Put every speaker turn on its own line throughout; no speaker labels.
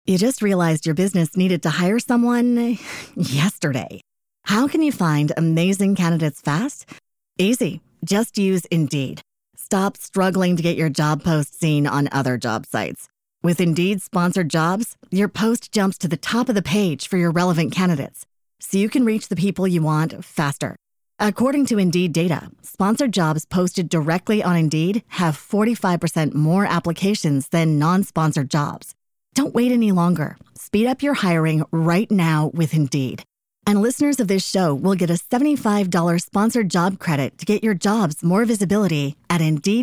You just realized your business needed to hire someone yesterday. How can you find amazing candidates fast? Easy. Just use Indeed. Stop struggling to get your job post seen on other job sites. With Indeed sponsored jobs, your post jumps to the top of the page for your relevant candidates, so you can reach the people you want faster. According to Indeed data, sponsored jobs posted directly on Indeed have 45% more applications than non-sponsored jobs. Don't wait any longer. Speed up your hiring right now with Indeed. And listeners of this show will get a $75 sponsored job credit to get your jobs more visibility at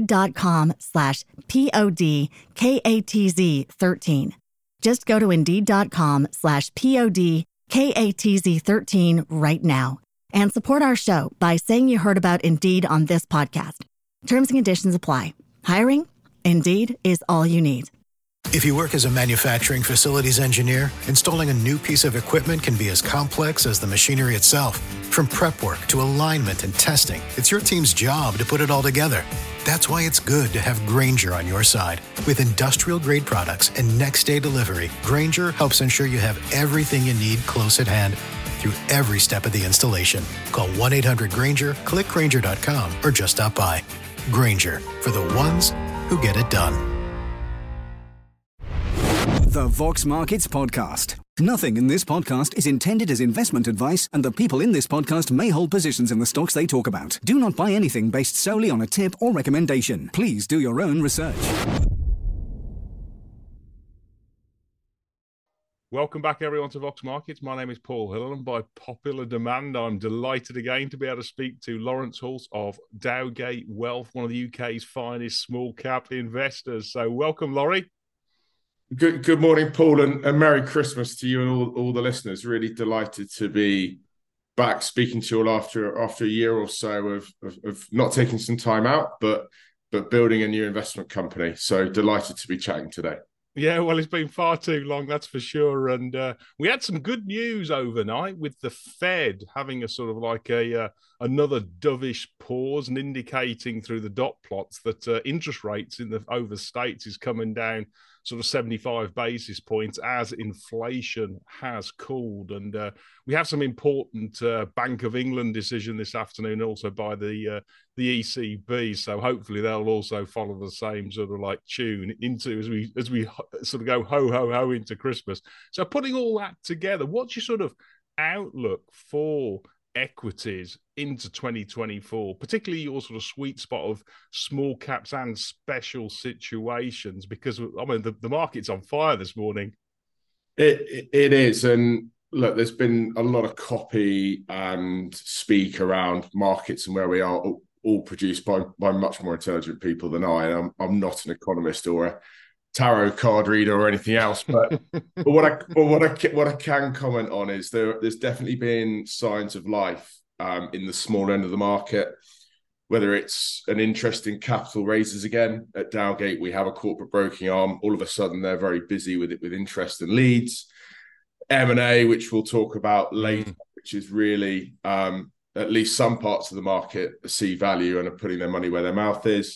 Indeed.com/PODKATZ13. Just go to Indeed.com/PODKATZ13 right now and support our show by saying you heard about Indeed on this podcast. Terms and conditions apply. Hiring? Indeed is all you need.
If you work as a manufacturing facilities engineer, installing a new piece of equipment can be as complex as the machinery itself. From prep work to alignment and testing, it's your team's job to put it all together. That's why it's good to have Grainger on your side. With industrial-grade products and next-day delivery, Grainger helps ensure you have everything you need close at hand through every step of the installation. Call 1-800-GRAINGER, click Grainger.com, or just stop by. Grainger, for the ones who get it done.
The Vox Markets Podcast. Nothing in this podcast is intended as investment advice, and the people in this podcast may hold positions in the stocks they talk about. Do not buy anything based solely on a tip or recommendation. Please do your own research.
Welcome back, everyone, to Vox Markets. My name is Paul Hill, and by popular demand, I'm delighted again to be able to speak to Lawrence Hulse of Dowgate Wealth, one of the UK's finest small-cap investors. So welcome, Laurie.
Good morning, Paul, and Merry Christmas to you and all the listeners. Really delighted to be back speaking to you all after a year or so of not taking some time out, but building a new investment company. So delighted to be chatting today.
Yeah, well, it's been far too long, that's for sure. And we had some good news overnight with the Fed having a sort of like another dovish pause and indicating through the dot plots that interest rates over states is coming down sort of 75 basis points as inflation has cooled. And we have some important Bank of England decision this afternoon, also by the ECB. So hopefully they'll also follow the same sort of like tune into as we sort of go ho, ho, ho into Christmas. So putting all that together, what's your sort of outlook for equities into 2024, particularly your sort of sweet spot of small caps and special situations? Because I mean the market's on fire this morning.
It is, and look, there's been a lot of copy and speak around markets and where we are, all produced by much more intelligent people than I. And I'm not an economist or a tarot card reader or anything else, but what I can comment on is there's definitely been signs of life in the small end of the market, whether it's an interest in capital raises again. At Dowgate, we have a corporate broking arm. All of a sudden, they're very busy with interest and leads. M&A, which we'll talk about later, which is really at least some parts of the market see value and are putting their money where their mouth is.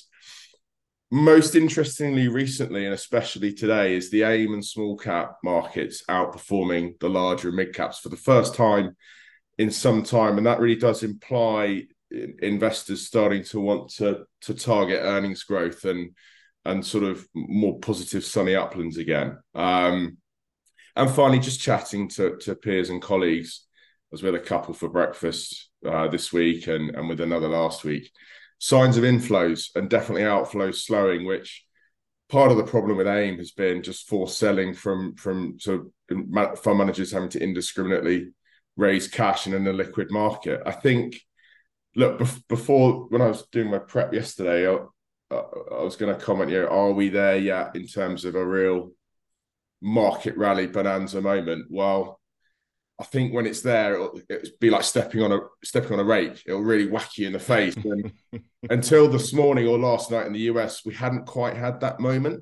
Most interestingly recently, and especially today, is the AIM and small cap markets outperforming the larger and mid caps for the first time in some time. And that really does imply investors starting to want to target earnings growth and sort of more positive sunny uplands again. And finally, just chatting to peers and colleagues. I was with a couple for breakfast this week and with another last week. Signs of inflows and definitely outflows slowing, which part of the problem with AIM has been just forced selling from sort of fund managers having to indiscriminately raise cash in an illiquid market. I think, look, before when I was doing my prep yesterday, I was going to comment, are we there yet in terms of a real market rally bonanza moment? Well, I think when it's there, it'll be like stepping on a rake. It'll really whack you in the face. And until this morning or last night in the US, we hadn't quite had that moment.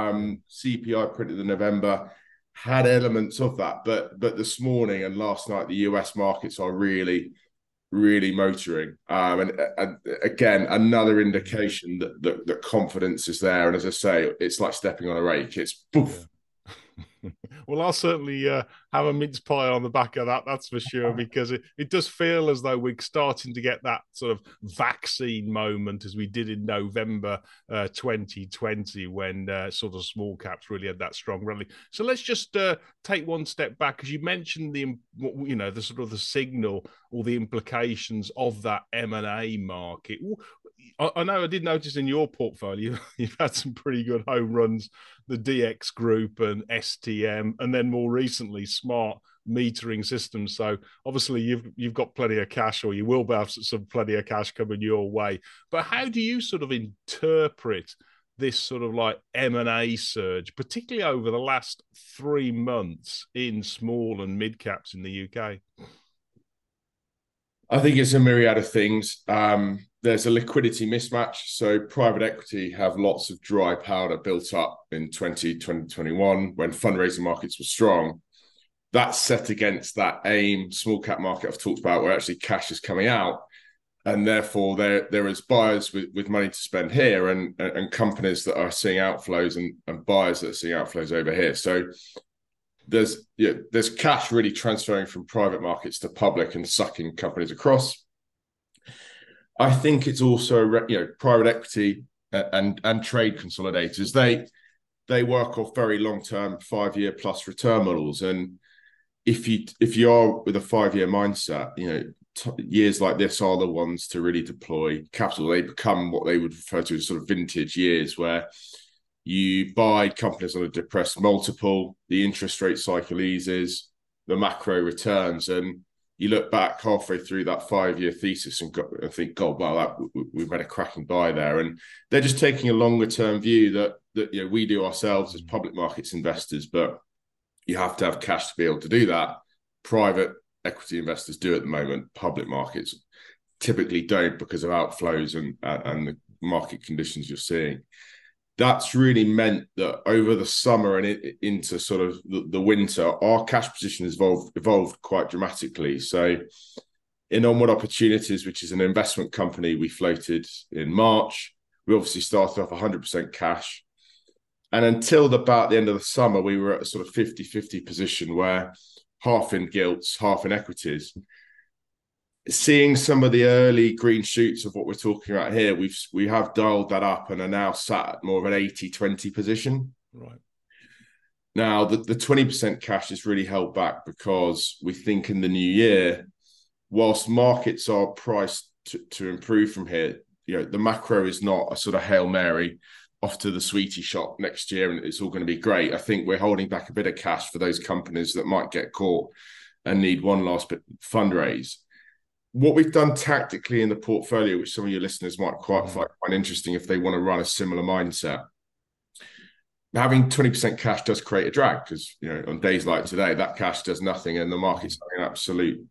CPI printed in November had elements of that, but this morning and last night, the US markets are really, really motoring. And again, another indication that confidence is there. And as I say, it's like stepping on a rake. It's poof.
Well, I'll certainly have a mince pie on the back of that, that's for sure, because it does feel as though we're starting to get that sort of vaccine moment as we did in November 2020 when sort of small caps really had that strong rally. So let's just take one step back, because you mentioned the sort of the signal or the implications of that M&A market. I know I did notice in your portfolio you've had some pretty good home runs, the DX Group and STM, and then more recently Smart Metering Systems. So obviously you've got plenty of cash, or you will have some plenty of cash coming your way. But how do you sort of interpret this sort of like M&A surge, particularly over the last 3 months in small and mid caps in the UK?
I think it's a myriad of things. There's a liquidity mismatch. So private equity have lots of dry powder built up in 2021 when fundraising markets were strong. That's set against that AIM small cap market I've talked about, where actually cash is coming out. And therefore there is buyers with money to spend here and companies that are seeing outflows and buyers that are seeing outflows over here. So there's cash really transferring from private markets to public and sucking companies across. I think it's also private equity and trade consolidators. They work off very long-term 5-year plus return models, and if you are with a 5-year mindset, years like this are the ones to really deploy capital. They become what they would refer to as sort of vintage years, where you buy companies on a depressed multiple, the interest rate cycle eases, the macro returns, and you look back halfway through that 5-year thesis and think, God, wow, we've made a cracking buy there. And they're just taking a longer term view that we do ourselves as public markets investors, but you have to have cash to be able to do that. Private equity investors do at the moment. Public markets typically don't, because of outflows and the market conditions you're seeing. That's really meant that over the summer and into sort of the winter, our cash position has evolved quite dramatically. So in Onward Opportunities, which is an investment company we floated in March, we obviously started off 100% cash. And until about the end of the summer, we were at a sort of 50-50 position, where half in gilts, half in equities. Seeing some of the early green shoots of what we're talking about here, we have dialed that up and are now sat at more of an 80-20 position.
Right.
Now, the 20% cash is really held back because we think in the new year, whilst markets are priced to improve from here, the macro is not a sort of Hail Mary off to the sweetie shop next year and it's all going to be great. I think we're holding back a bit of cash for those companies that might get caught and need one last bit fundraise. What we've done tactically in the portfolio, which some of your listeners might find quite interesting if they want to run a similar mindset, having 20% cash does create a drag, because on days like today, that cash does nothing and the market's having an absolute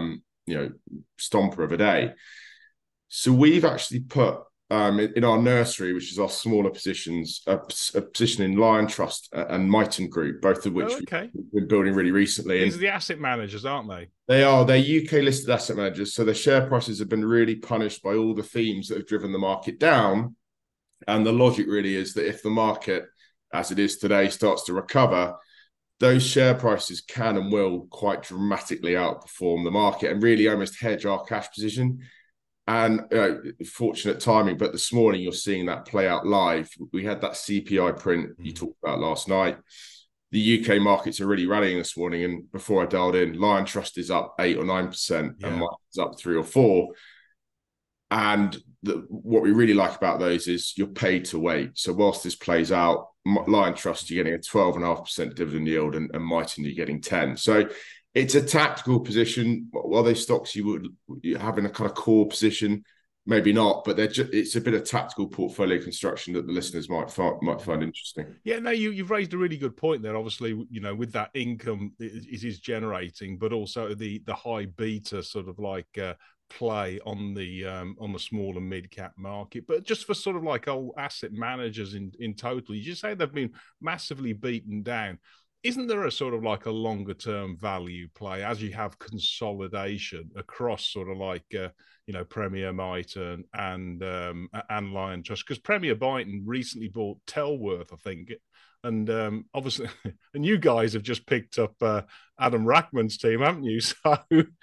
stomper of a day. So we've actually put in our nursery, which is our smaller positions, a position in Liontrust and Miton Group, both of which we've been building really recently.
These are the asset managers, aren't they?
They are. They're UK listed asset managers. So their share prices have been really punished by all the themes that have driven the market down. And the logic really is that if the market, as it is today, starts to recover, those share prices can and will quite dramatically outperform the market and really almost hedge our cash position. And fortunate timing, but this morning you're seeing that play out live. We had that CPI print you talked about last night. The UK markets are really rallying this morning, and before I dialed in, Liontrust is up 8 or 9%, and mine is up 3 or 4. And what we really like about those is you're paid to wait. So whilst this plays out, Liontrust, you're getting a 12.5% dividend yield, and Miton, you're getting 10. So it's a tactical position. While those stocks you have in a kind of core position, maybe not, but it's a bit of tactical portfolio construction that the listeners might find interesting.
Yeah, no, you've raised a really good point there. Obviously, with that income it is generating, but also the high beta sort of like play on the small and mid cap market. But just for sort of like old asset managers in total, you just say they've been massively beaten down. Isn't there a sort of like a longer term value play as you have consolidation across sort of like Premier Miton and Liontrust? Because Premier Miton recently bought Tellworth, I think, And obviously, and you guys have just picked up Adam Rackman's team, haven't you? So,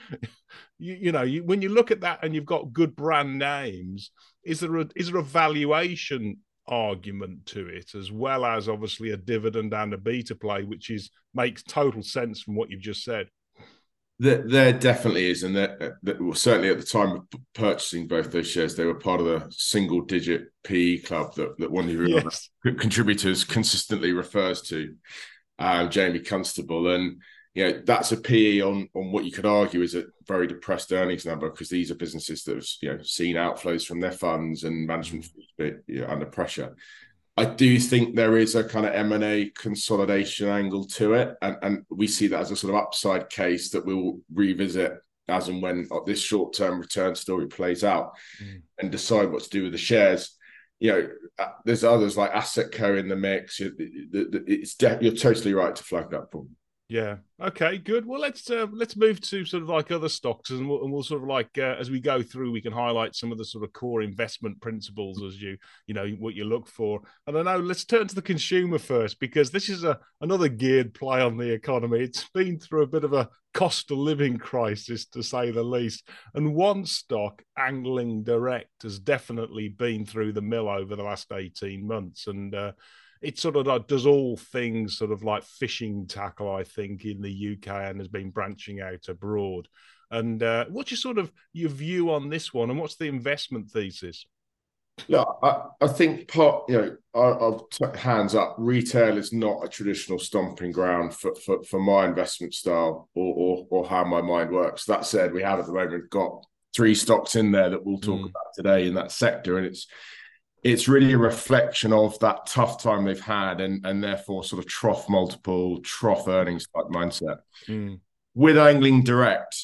when you look at that and you've got good brand names, is there a valuation argument to it, as well as obviously a dividend and a beta play, which makes total sense from what you've just said?
There definitely is, and certainly at the time of purchasing both those shares, they were part of the single-digit PE club that one of your contributors consistently refers to, Jamie Constable, and that's a PE on what you could argue is a very depressed earnings number, because these are businesses that have seen outflows from their funds and management fees under pressure. I do think there is a kind of M&A consolidation angle to it, and we see that as a sort of upside case that we'll revisit as and when this short-term return story plays out and decide what to do with the shares. There's others like AssetCo in the mix. You're totally right to flag that point.
Yeah. Okay. Good. Well, let's move to sort of like other stocks, and we'll sort of like as we go through, we can highlight some of the sort of core investment principles as what you look for. And I know, let's turn to the consumer first, because this is another geared play on the economy. It's been through a bit of a cost of living crisis, to say the least. And one stock, Angling Direct, has definitely been through the mill over the last 18 months, and it sort of like does all things sort of like fishing tackle, I think, in the UK, and has been branching out abroad. And what's your view on this one, and what's the investment thesis?
Look, I think I'll hands up, retail is not a traditional stomping ground for my investment style or how my mind works. That said, we have at the moment got 3 stocks in there that we'll talk about today in that sector, and it's really a reflection of that tough time they've had, and therefore sort of trough multiple, trough earnings type mindset. With Angling Direct,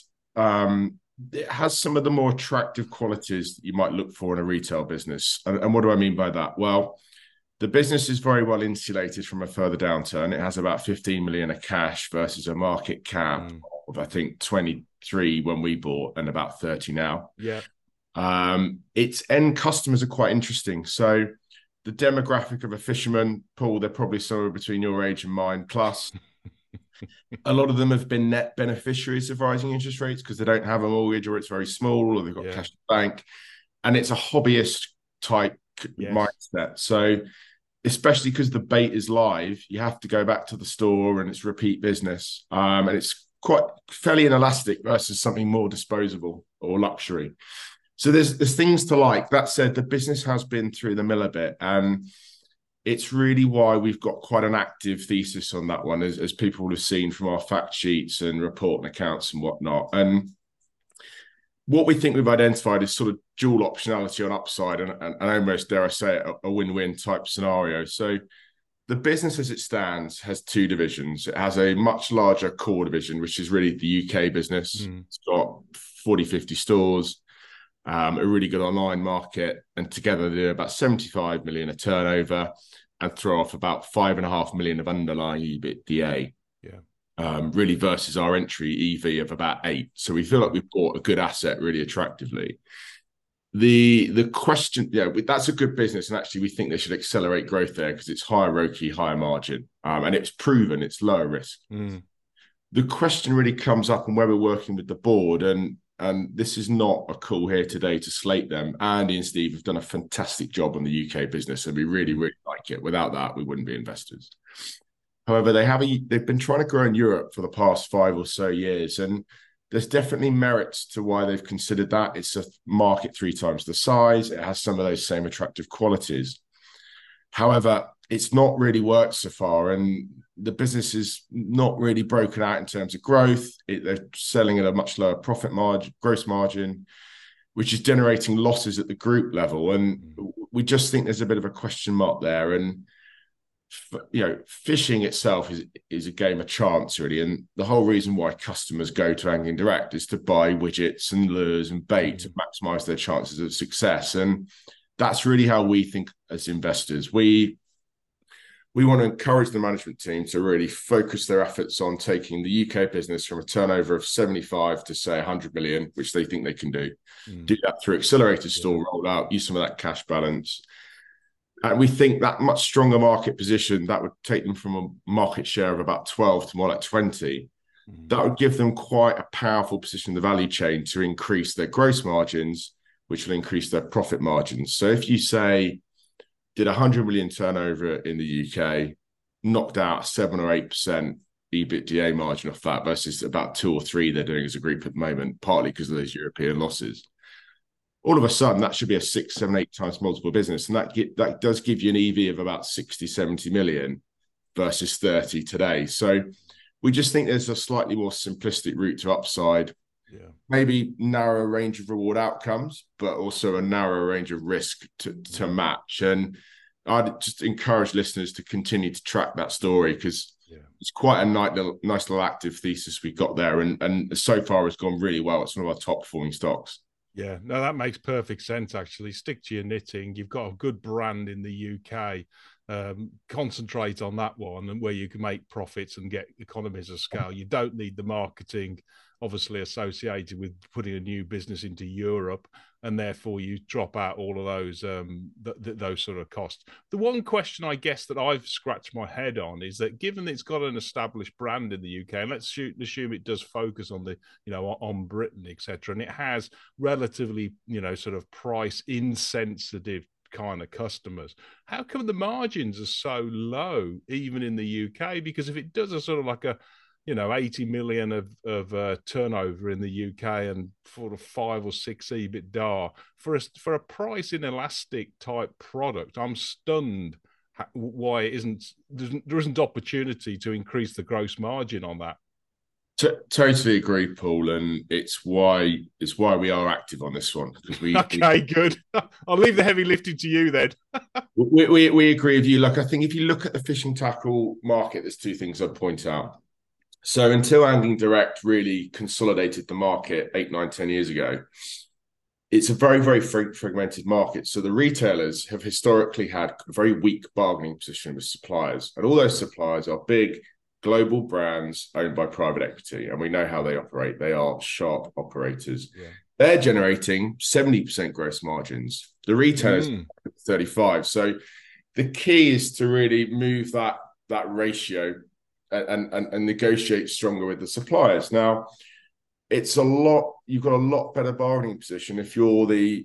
it has some of the more attractive qualities that you might look for in a retail business. And what do I mean by that? Well, the business is very well insulated from a further downturn. It has about 15 million of cash versus a market cap of, I think, 23 when we bought and about 30 now.
Yeah.
Its end customers are quite interesting. So the demographic of a fisherman, Paul, they're probably somewhere between your age and mine, plus a lot of them have been net beneficiaries of rising interest rates because they don't have a mortgage, or it's very small, or they've got cash in the bank. And it's a hobbyist type mindset. So especially because the bait is live, you have to go back to the store, and it's repeat business. And it's quite fairly inelastic versus something more disposable or luxury. So there's things to like. That said, the business has been through the mill a bit, and it's really why we've got quite an active thesis on that one, as people will have seen from our fact sheets and report and accounts and whatnot. And what we think we've identified is sort of dual optionality on upside, and almost, dare I say it, a win-win type scenario. So the business as it stands has 2 divisions. It has a much larger core division, which is really the UK business. It's got 40, 50 stores. A really good online market, and together they do about 75 million of turnover and throw off about 5.5 million of underlying EBITDA. Really versus our entry EV of about 8. So we feel like we've bought a good asset really attractively. The question, that's a good business, and actually we think they should accelerate growth there because it's higher ROCE, higher margin, and it's proven it's lower risk. The question really comes up on where we're working with the board, and this is not a call here today to slate them. Andy and Steve have done a fantastic job on the UK business, and we really, really like it. Without that, we wouldn't be investors. However, they've been trying to grow in Europe for the past 5 or so years, and there's definitely merits to why they've considered that. It's a market 3 times the size. It has some of those same attractive qualities. However, it's not really worked so far, and the business is not really broken out in terms of growth. They're selling at a much lower profit margin, gross margin, which is generating losses at the group level. And we just think there's a bit of a question mark there. And fishing itself is a game of chance, really. And the whole reason why customers go to Angling Direct is to buy widgets and lures and bait to maximize their chances of success. And that's really how we think as investors. We want to encourage the management team to really focus their efforts on taking the UK business from a turnover of 75 to, say, 100 million, which they think they can do. Do that through accelerated store rollout, use some of that cash balance, And we think that much stronger market position, that would take them from a market share of about 12 to more like 20. That would give them quite a powerful position in the value chain to increase their gross margins, which will increase their profit margins. So if you say, did 100 million turnover in the UK, knocked out 7 or 8% EBITDA margin off that versus about 2 or 3 they're doing as a group at the moment, partly because of those European losses. All of a sudden, that should be a 6, 7, 8 times multiple business. And that does give you an EV of about 60, 70 million versus 30 today. So we just think there's a slightly more simplistic route to upside.
Yeah.
Maybe narrow range of reward outcomes, but also a narrow range of risk to match. And I'd just encourage listeners to continue to track that story because it's quite a nice little active thesis we got there. And so far it's gone really well. It's one of our top performing stocks.
Yeah, no, that makes perfect sense, actually. Stick to your knitting. You've got a good brand in the UK. Concentrate on that one and where you can make profits and get economies of scale. You don't need the marketing, obviously, associated with putting a new business into Europe, and therefore you drop out all of those those sort of costs. The one question, I guess, that I've scratched my head on is that given it's got an established brand in the UK, and let's assume it does focus on the, on Britain, etc., and it has relatively, sort of price insensitive kind of customers, how come the margins are so low even in the UK? Because if it does a sort of like a 80 million of turnover in the UK and sort of 5 or 6 EBITDA for a price inelastic type product, I'm stunned why there isn't opportunity to increase the gross margin on that.
Totally agree, Paul, and it's why we are active on this one.
Okay, good. I'll leave the heavy lifting to you then.
we agree with you. Look, I think if you look at the fishing tackle market, there's 2 things I'd point out. So until Angling Direct really consolidated the market 8, 9, 10 years ago, it's a very, very fragmented market. So the retailers have historically had a very weak bargaining position with suppliers, and all those suppliers are big global brands owned by private equity, and we know how they operate. They are sharp operators. Yeah. They're generating 70% gross margins. The retailers 35%. So the key is to really move that ratio and negotiate stronger with the suppliers. Now, you've got a lot better bargaining position if you're the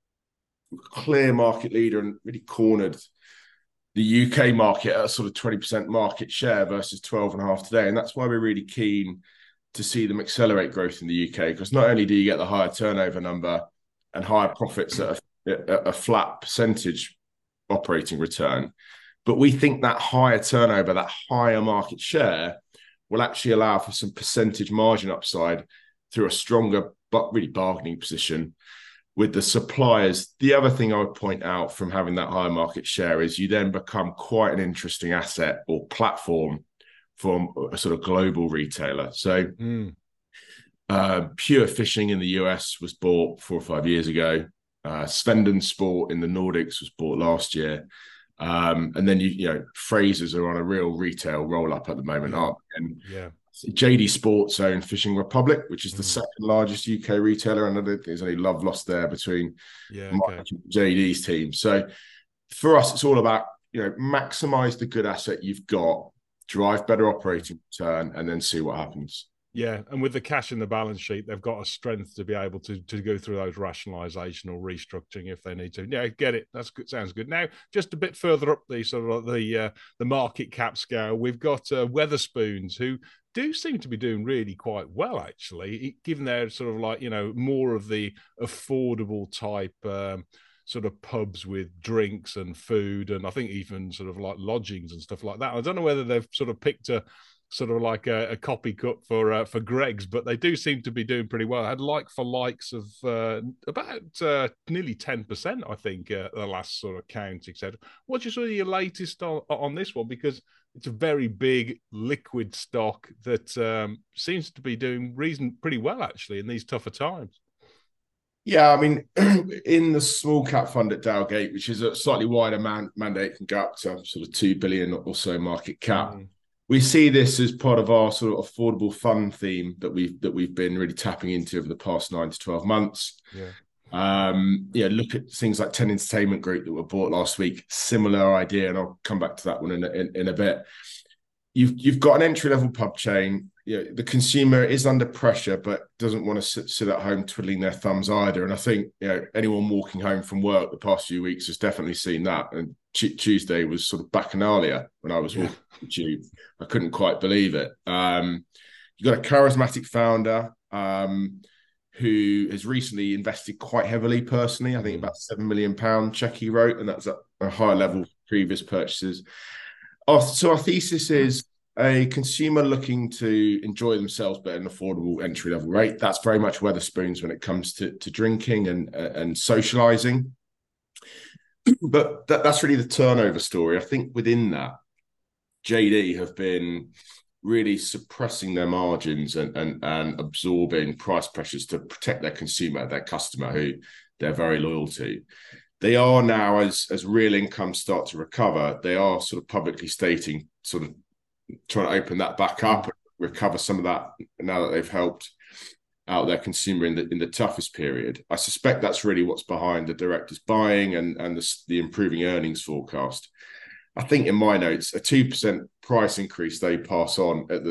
clear market leader and really cornered the UK market at a sort of 20% market share versus 12.5% today. And that's why we're really keen to see them accelerate growth in the UK, because not only do you get the higher turnover number and higher profits at a flat percentage operating return, but we think that higher turnover, that higher market share will actually allow for some percentage margin upside through a stronger but really bargaining position with the suppliers. The other thing I would point out from having that higher market share is you then become quite an interesting asset or platform from a sort of global retailer. So Pure Fishing in the US was bought 4 or 5 years ago. Svendon Sport in the Nordics was bought last year. And then Frasers are on a real retail roll up at the moment, aren't they? And JD Sports own Fishing Republic, which is the second largest UK retailer, and I don't think there's any love lost there between JD's team. So for us, it's all about maximize the good asset you've got, drive better operating return, and then see what happens.
Yeah, and with the cash in the balance sheet, they've got a strength to be able to go through those rationalisation or restructuring if they need to. Yeah, get it. That's good. Sounds good. Now, just a bit further up the sort of the market cap scale, we've got Wetherspoons, who do seem to be doing really quite well, actually, given they're sort of like more of the affordable type sort of pubs with drinks and food, and I think even sort of like lodgings and stuff like that. I don't know whether they've sort of picked a sort of like a copy cut for Greggs, but they do seem to be doing pretty well. I had for likes of about nearly 10%, I think, the last sort of count, etc. What's your latest on this one? Because it's a very big liquid stock that seems to be doing pretty well, actually, in these tougher times.
Yeah, I mean, in the small cap fund at Dowgate, which is a slightly wider mandate, can go up to sort of 2 billion or so market cap. We see this as part of our sort of affordable fund theme that we've been really tapping into over the past 9 to 12 months. Yeah. Look at things like 10 Entertainment Group that were bought last week. Similar idea, and I'll come back to that one in a bit. You've got an entry-level pub chain. The consumer is under pressure, but doesn't want to sit at home twiddling their thumbs either. And I think anyone walking home from work the past few weeks has definitely seen that. And Tuesday was sort of bacchanalia when I was walking the tube. I couldn't quite believe it. You've got a charismatic founder who has recently invested quite heavily personally. I think about £7 million check he wrote, and that's at a higher level for previous purchases. So our thesis is a consumer looking to enjoy themselves but at an affordable entry-level rate. That's very much Wetherspoons when it comes to drinking and socialising. But that's really the turnover story. I think within that, JD have been really suppressing their margins and absorbing price pressures to protect their consumer, their customer, who they're very loyal to. They are now, as real incomes start to recover, they are sort of publicly stating, sort of trying to open that back up and recover some of that now that they've helped out their consumer in the toughest period. I suspect that's really what's behind the directors buying and the improving earnings forecast. I think in my notes, a 2% price increase they pass on at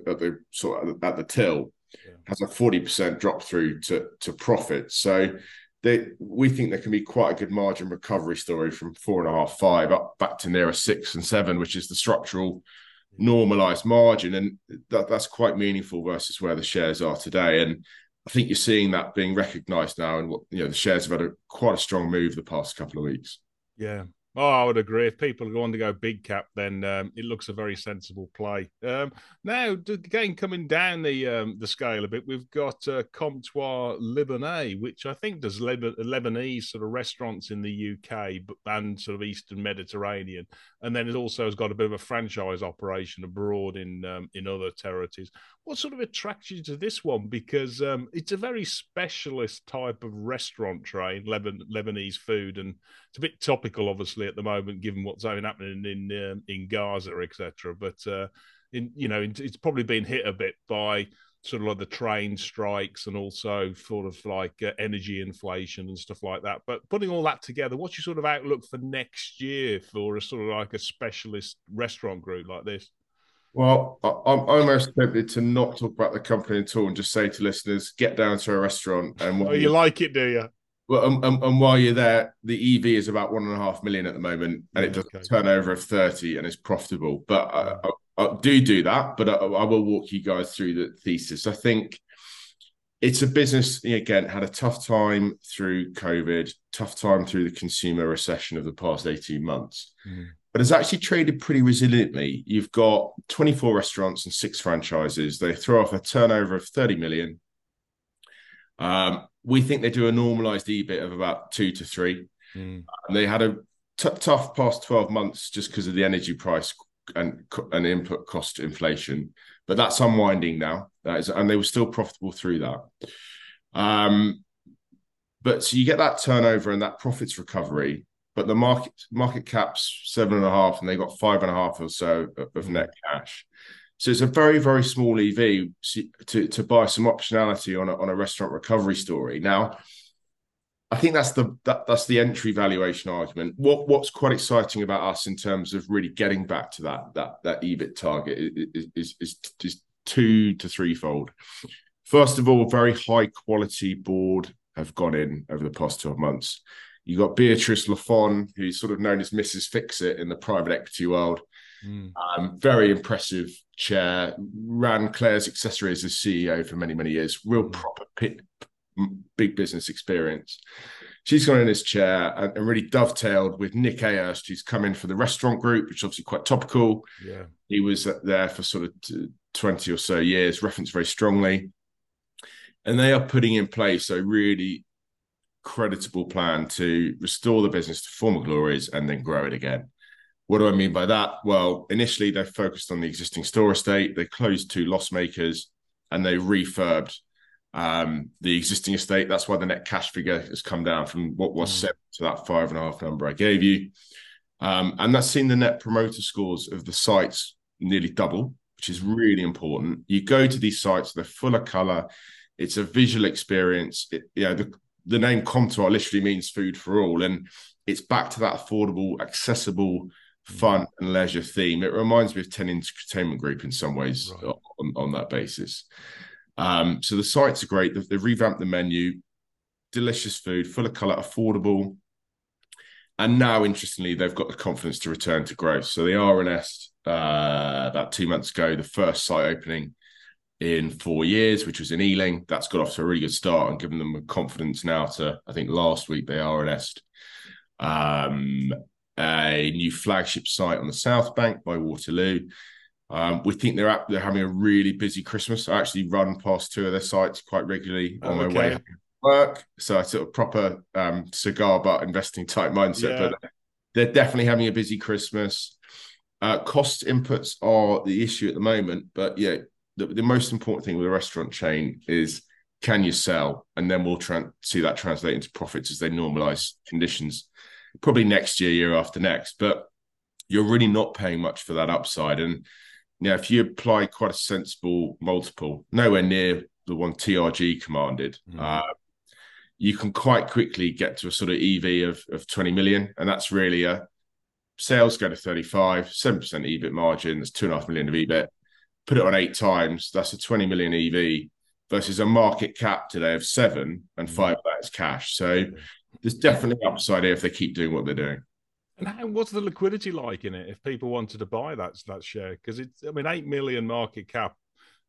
the till has a 40% drop through to profit. So we think there can be quite a good margin recovery story from 4.5, 5 up back to nearer 6 and 7, which is the structural normalized margin, and that's quite meaningful versus where the shares are today. And I think you're seeing that being recognised now, and the shares have had quite a strong move the past couple of weeks.
Yeah. Oh, I would agree. If people want to go big cap, then it looks a very sensible play. Now, again, coming down the scale a bit, we've got Comptoir Libanais, which I think does Lebanese sort of restaurants in the UK and sort of Eastern Mediterranean, and then it also has got a bit of a franchise operation abroad in other territories. What sort of attracts you to this one? Because it's a very specialist type of restaurant train, Lebanese food, and it's a bit topical, obviously, at the moment, given what's happening in Gaza, etc. But it's probably been hit a bit by sort of like the train strikes and also sort of like energy inflation and stuff like that. But putting all that together, what's your sort of outlook for next year for a sort of like a specialist restaurant group like this?
Well, I'm almost tempted to not talk about the company at all and just say to listeners, get down to a restaurant. And
you like it, do you?
Well, and while you're there, the EV is about 1.5 million at the moment, and it does a turnover of 30 and is profitable. But I do that, but I will walk you guys through the thesis. I think it's a business, again, had a tough time through COVID, tough time through the consumer recession of the past 18 months. But it's actually traded pretty resiliently. You've got 24 restaurants and 6 franchises. They throw off a turnover of 30 million. We think they do a normalized EBIT of about 2 to 3. And they had a tough past 12 months just because of the energy price and input cost inflation. But that's unwinding now. And they were still profitable through that. But so you get that turnover and that profits recovery. But the market cap's 7.5, and they got 5.5 or so of net cash. So it's a very, very small EV to buy some optionality on a restaurant recovery story. Now, I think that's the entry valuation argument. What's quite exciting about us in terms of really getting back to that EBIT target is 2 to 3-fold. First of all, very high quality board have gone in over the past 12 months. You got Beatrice Lafon, who's sort of known as Mrs. Fix-It in the private equity world. Very impressive chair. Ran Claire's Accessories as CEO for many, many years. Real proper big business experience. She's gone in this chair and really dovetailed with Nick Ayerst, who's come in for the restaurant group, which is obviously quite topical. Yeah, he was there for sort of 20 or so years, referenced very strongly. And they are putting in place a really creditable plan to restore the business to former glories and then grow it again. What do I mean by that? Well, initially they focused on the existing store estate. They closed 2 loss makers and they refurbed the existing estate. That's why the net cash figure has come down from what was 7 to that 5.5 number I gave you. And that's seen the net promoter scores of the sites nearly double, which is really important. You go to these sites, they're full of color. It's a visual experience. the name Comptoir literally means food for all, and it's back to that affordable, accessible, fun and leisure theme. It reminds me of 10 Entertainment Group in some ways, right, on that basis. So the sites are great. They've revamped the menu, delicious food, full of colour, affordable. And now, interestingly, they've got the confidence to return to growth. So the RNS, about 2 months ago, the first site opening in 4 years, which was in Ealing, that's got off to a really good start and given them the confidence now to, I think last week they RNS'd a new flagship site on the South Bank by Waterloo. We think they're having a really busy Christmas. I actually run past 2 of their sites quite regularly on my way to work. So I sort of proper cigar butt investing type mindset, but they're definitely having a busy Christmas. Cost inputs are the issue at the moment, but yeah, the most important thing with a restaurant chain is, can you sell? And then we'll see that translate into profits as they normalize conditions, probably next year, year after next. But you're really not paying much for that upside. And if you apply quite a sensible multiple, nowhere near the one TRG commanded, you can quite quickly get to a sort of EV of 20 million. And that's really a sales go to 35, 7% EBIT margin, that's 2.5 million of EBIT. Put it on 8 times, that's a 20 million EV versus a market cap today of 7, and 5 of that is cash. So there's definitely upside here if they keep doing what they're doing.
And what's the liquidity like in it if people wanted to buy that share? Because 8 million market cap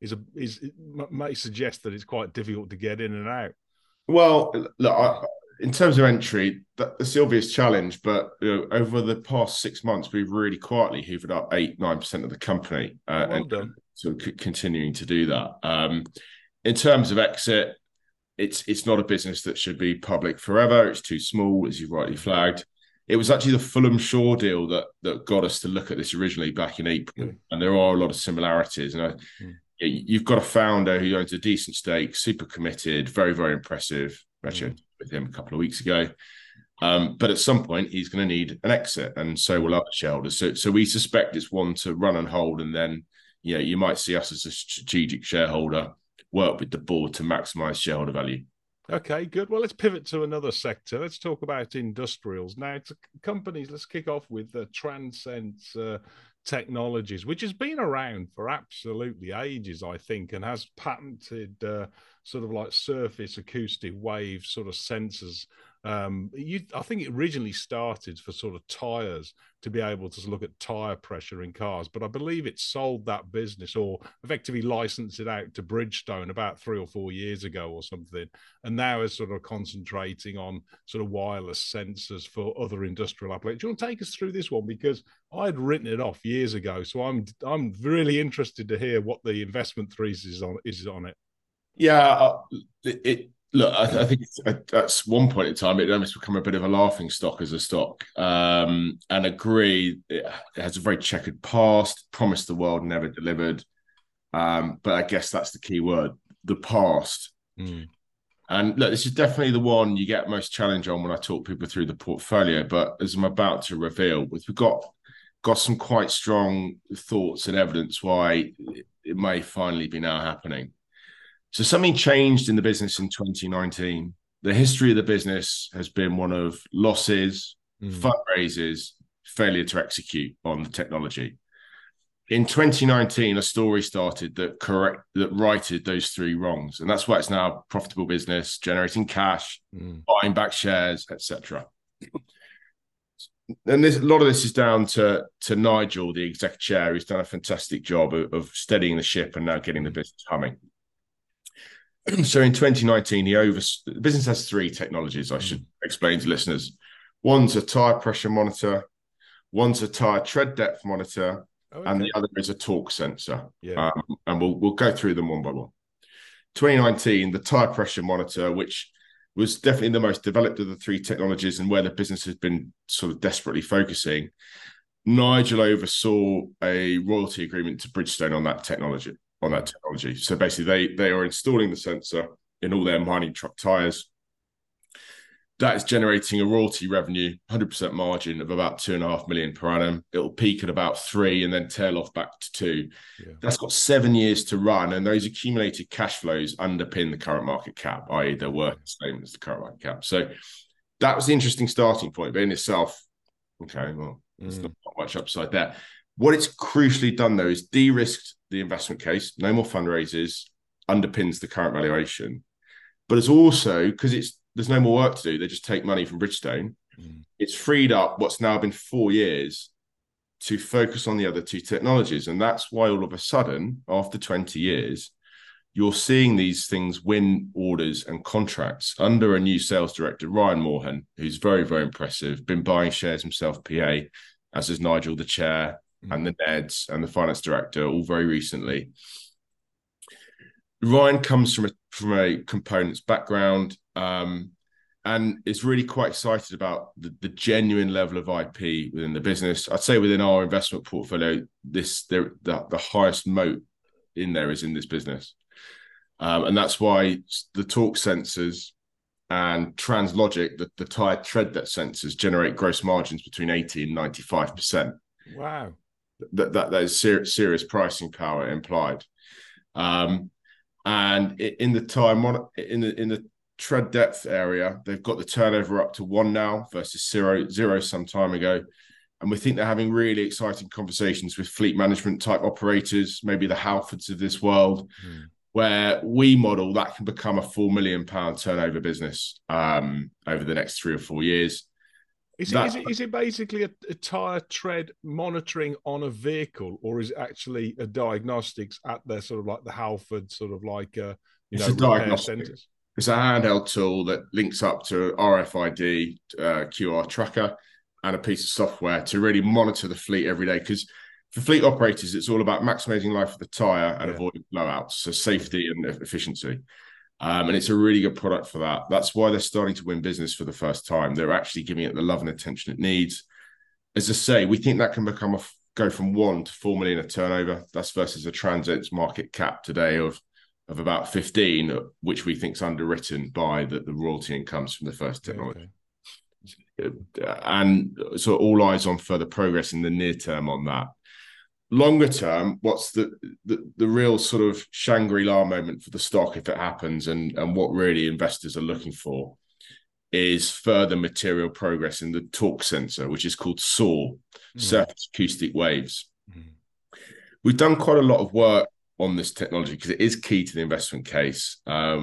may suggest that it's quite difficult to get in and out.
Well, look, in terms of entry, that's the obvious challenge. But over the past 6 months, we've really quietly hoovered up 8-9% of the company,
well done.
So continuing to do that. In terms of exit, it's not a business that should be public forever. It's too small, as you rightly flagged. It was actually the Fulham Shaw deal that got us to look at this originally back in April, and there are a lot of similarities. And you've got a founder who owns a decent stake, super committed, very, very impressive. Actually, with him a couple of weeks ago. But at some point, he's going to need an exit, and so will other shareholders. So we suspect it's one to run and hold, and then you might see us as a strategic shareholder work with the board to maximise shareholder value.
Okay, good. Well, let's pivot to another sector. Let's talk about industrials. Now, it's companies, let's kick off with Transense Technologies, which has been around for absolutely ages, I think, and has patented sort of like surface acoustic wave sort of sensors. I think it originally started for sort of tyres to be able to look at tyre pressure in cars, but I believe it sold that business or effectively licensed it out to Bridgestone about 3 or 4 years ago or something, and now is sort of concentrating on sort of wireless sensors for other industrial applications. Do you want to take us through this one? Because I'd written it off years ago, so I'm really interested to hear what the investment thesis is on it.
Yeah, look, I think at one point in time, it almost become a bit of a laughing stock as a stock. And agree, it has a very checkered past, promised the world, never delivered. But I guess that's the key word, the past. And look, this is definitely the one you get most challenge on when I talk people through the portfolio. But as I'm about to reveal, we've got some quite strong thoughts and evidence why it may finally be now happening. So something changed in the business in 2019. The history of the business has been one of losses, fundraisers, failure to execute on the technology. In 2019, a story started that righted those 3 wrongs, and that's why it's now a profitable business, generating cash, buying back shares, etc. And a lot of this is down to Nigel, the exec chair, who's done a fantastic job of steadying the ship and now getting the business humming. So in 2019, the business has 3 technologies, I should explain to listeners. One's a tyre pressure monitor, one's a tyre tread depth monitor, and the other is a torque sensor. And we'll go through them one by one. 2019, the tyre pressure monitor, which was definitely the most developed of the 3 technologies and where the business has been sort of desperately focusing. Nigel oversaw a royalty agreement to Bridgestone on that technology. So basically they are installing the sensor in all their mining truck tyres. That is generating a royalty revenue, 100% margin of about 2.5 million per annum. It'll peak at about 3 and then tail off back to 2. Yeah. That's got 7 years to run, and those accumulated cash flows underpin the current market cap, i.e. they're worth the same as the current market cap. So that was the interesting starting point, but in itself, okay, well, there's not much upside there. What it's crucially done, though, is de-risked the investment case. No more fundraisers, underpins the current valuation. But it's also, because there's no more work to do, they just take money from Bridgestone. It's freed up what's now been 4 years to focus on the other two technologies. And that's why all of a sudden, after 20 years, you're seeing these things win orders and contracts under a new sales director, Ryan Moorhan, who's very, very impressive, been buying shares himself, PA, as is Nigel, the chair, and the Neds and the finance director, all very recently. Ryan comes from a components background, and is really quite excited about the genuine level of IP within the business. I'd say within our investment portfolio, the highest moat in there is in this business. And that's why the torque sensors and Translogic, the tyre tread depth sensors, generate gross margins between 80 and 95%.
Wow.
That is serious pricing power implied. And in the tread depth area, they've got the turnover up to 1 now versus zero some time ago. And we think they're having really exciting conversations with fleet management type operators, maybe the Halfords of this world, where we model that can become a £4 million turnover business over the next 3 or 4 years.
Is it basically a tyre tread monitoring on a vehicle, or is it actually a diagnostics at their sort of like the Halford sort of like
it's a diagnostic centers? It's a handheld tool that links up to RFID QR tracker and a piece of software to really monitor the fleet every day. Because for fleet operators, it's all about maximizing life of the tyre and avoiding blowouts, so safety and efficiency. And it's a really good product for that. That's why they're starting to win business for the first time. They're actually giving it the love and attention it needs. As I say, we think that can go from 1 to 4 million of turnover. That's versus a Transit's market cap today of about 15, which we think is underwritten by the royalty incomes from the first technology. Okay. And so all eyes on further progress in the near term on that. Longer term, what's the real sort of Shangri-La moment for the stock if it happens, and what really investors are looking for is further material progress in the torque sensor, which is called SAW, surface acoustic waves. We've done quite a lot of work on this technology because it is key to the investment case.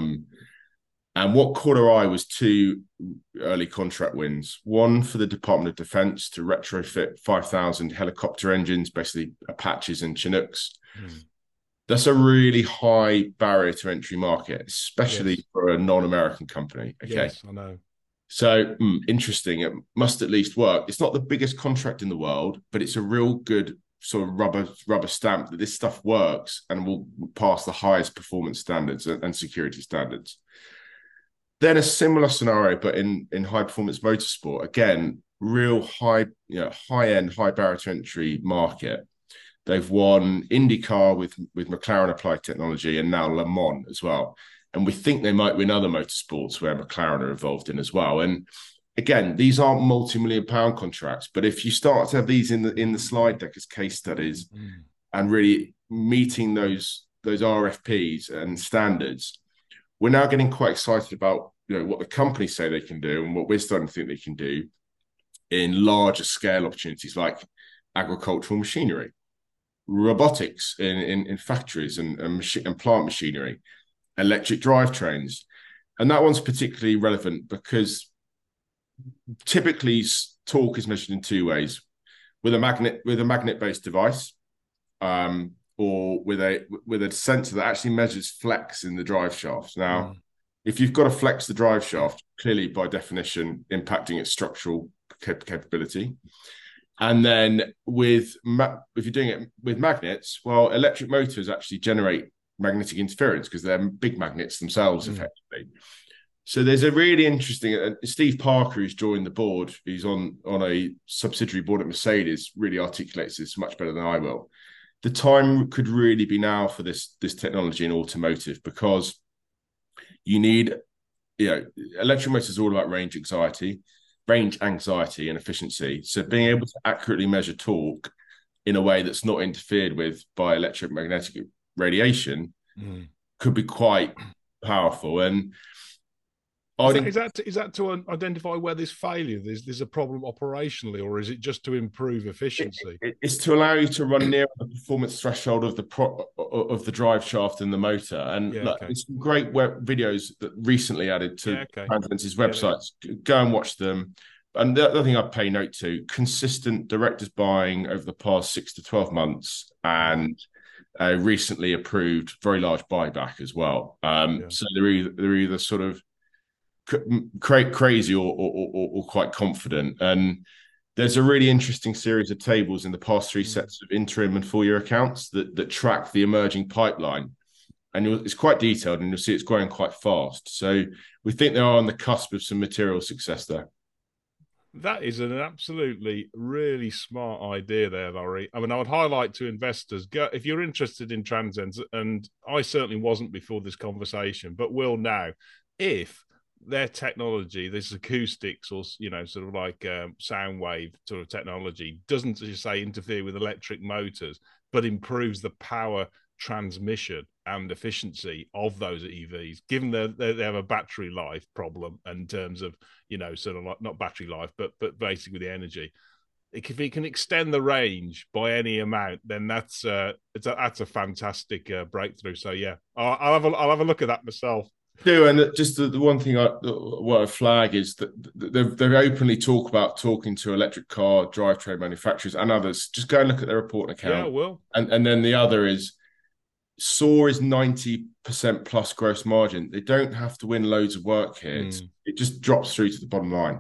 And what caught our eye was 2 early contract wins. One for the Department of Defense to retrofit 5,000 helicopter engines, basically Apaches and Chinooks. That's a really high barrier to entry market, especially for a non-American company. Okay.
Yes, I know.
So interesting. It must at least work. It's not the biggest contract in the world, but it's a real good sort of rubber stamp that this stuff works and will pass the highest performance standards and security standards. Then a similar scenario, but in high performance motorsport, again, real high-end, high barrier to entry market. They've won IndyCar with McLaren Applied Technology and now Le Mans as well. And we think they might win other motorsports where McLaren are involved in as well. And again, these aren't multi-million-pound contracts, but if you start to have these in the slide deck as case studies and really meeting those RFPs and standards, we're now getting quite excited about what the companies say they can do and what we're starting to think they can do in larger scale opportunities like agricultural machinery, robotics in factories and plant machinery, electric drivetrains. And that one's particularly relevant because typically torque is measured in 2 ways: with a magnet-based device, or with a sensor that actually measures flex in the drive shaft. Now, if you've got to flex the drive shaft, clearly by definition impacting its structural capability. And then if you're doing it with magnets, well, electric motors actually generate magnetic interference because they're big magnets themselves, effectively. So there's a really interesting, Steve Parker, who's joined the board, he's on a subsidiary board at Mercedes, really articulates this much better than I will. The time could really be now for this technology in automotive, because you need electric motors is all about range anxiety and efficiency. So being able to accurately measure torque in a way that's not interfered with by electromagnetic radiation could be quite powerful. And
is that to identify where there's failure, there's a problem operationally, or is it just to improve efficiency?
It's to allow you to run near the performance threshold of the drive shaft and the motor. And it's some great web videos that recently added to Transens's websites. Go and watch them. And the other thing I pay note to: consistent directors buying over the past 6 to 12 months, and recently approved very large buyback as well. So they're either sort of crazy or quite confident. And there's a really interesting series of tables in the past 3 sets of interim and full year accounts that track the emerging pipeline, and it's quite detailed, and you'll see it's growing quite fast. So we think they are on the cusp of some material success there.
That is an absolutely really smart idea there, Laurie. I mean, I would highlight to investors, if you're interested in Transens, and I certainly wasn't before this conversation, but will now, if their technology, this acoustics or, sort of like sound wave sort of technology, doesn't, as you say, interfere with electric motors, but improves the power transmission and efficiency of those EVs, given they have a battery life problem in terms of, sort of like not battery life, but basically the energy. If it can extend the range by any amount, then that's a fantastic breakthrough. So yeah, I'll have a look at that myself.
And just the one thing I flag is that they openly talk about talking to electric car drivetrain manufacturers and others. Just go and look at their report and account.
Yeah, I will.
And then the other is SAW is 90% plus gross margin. They don't have to win loads of work here. It just drops through to the bottom line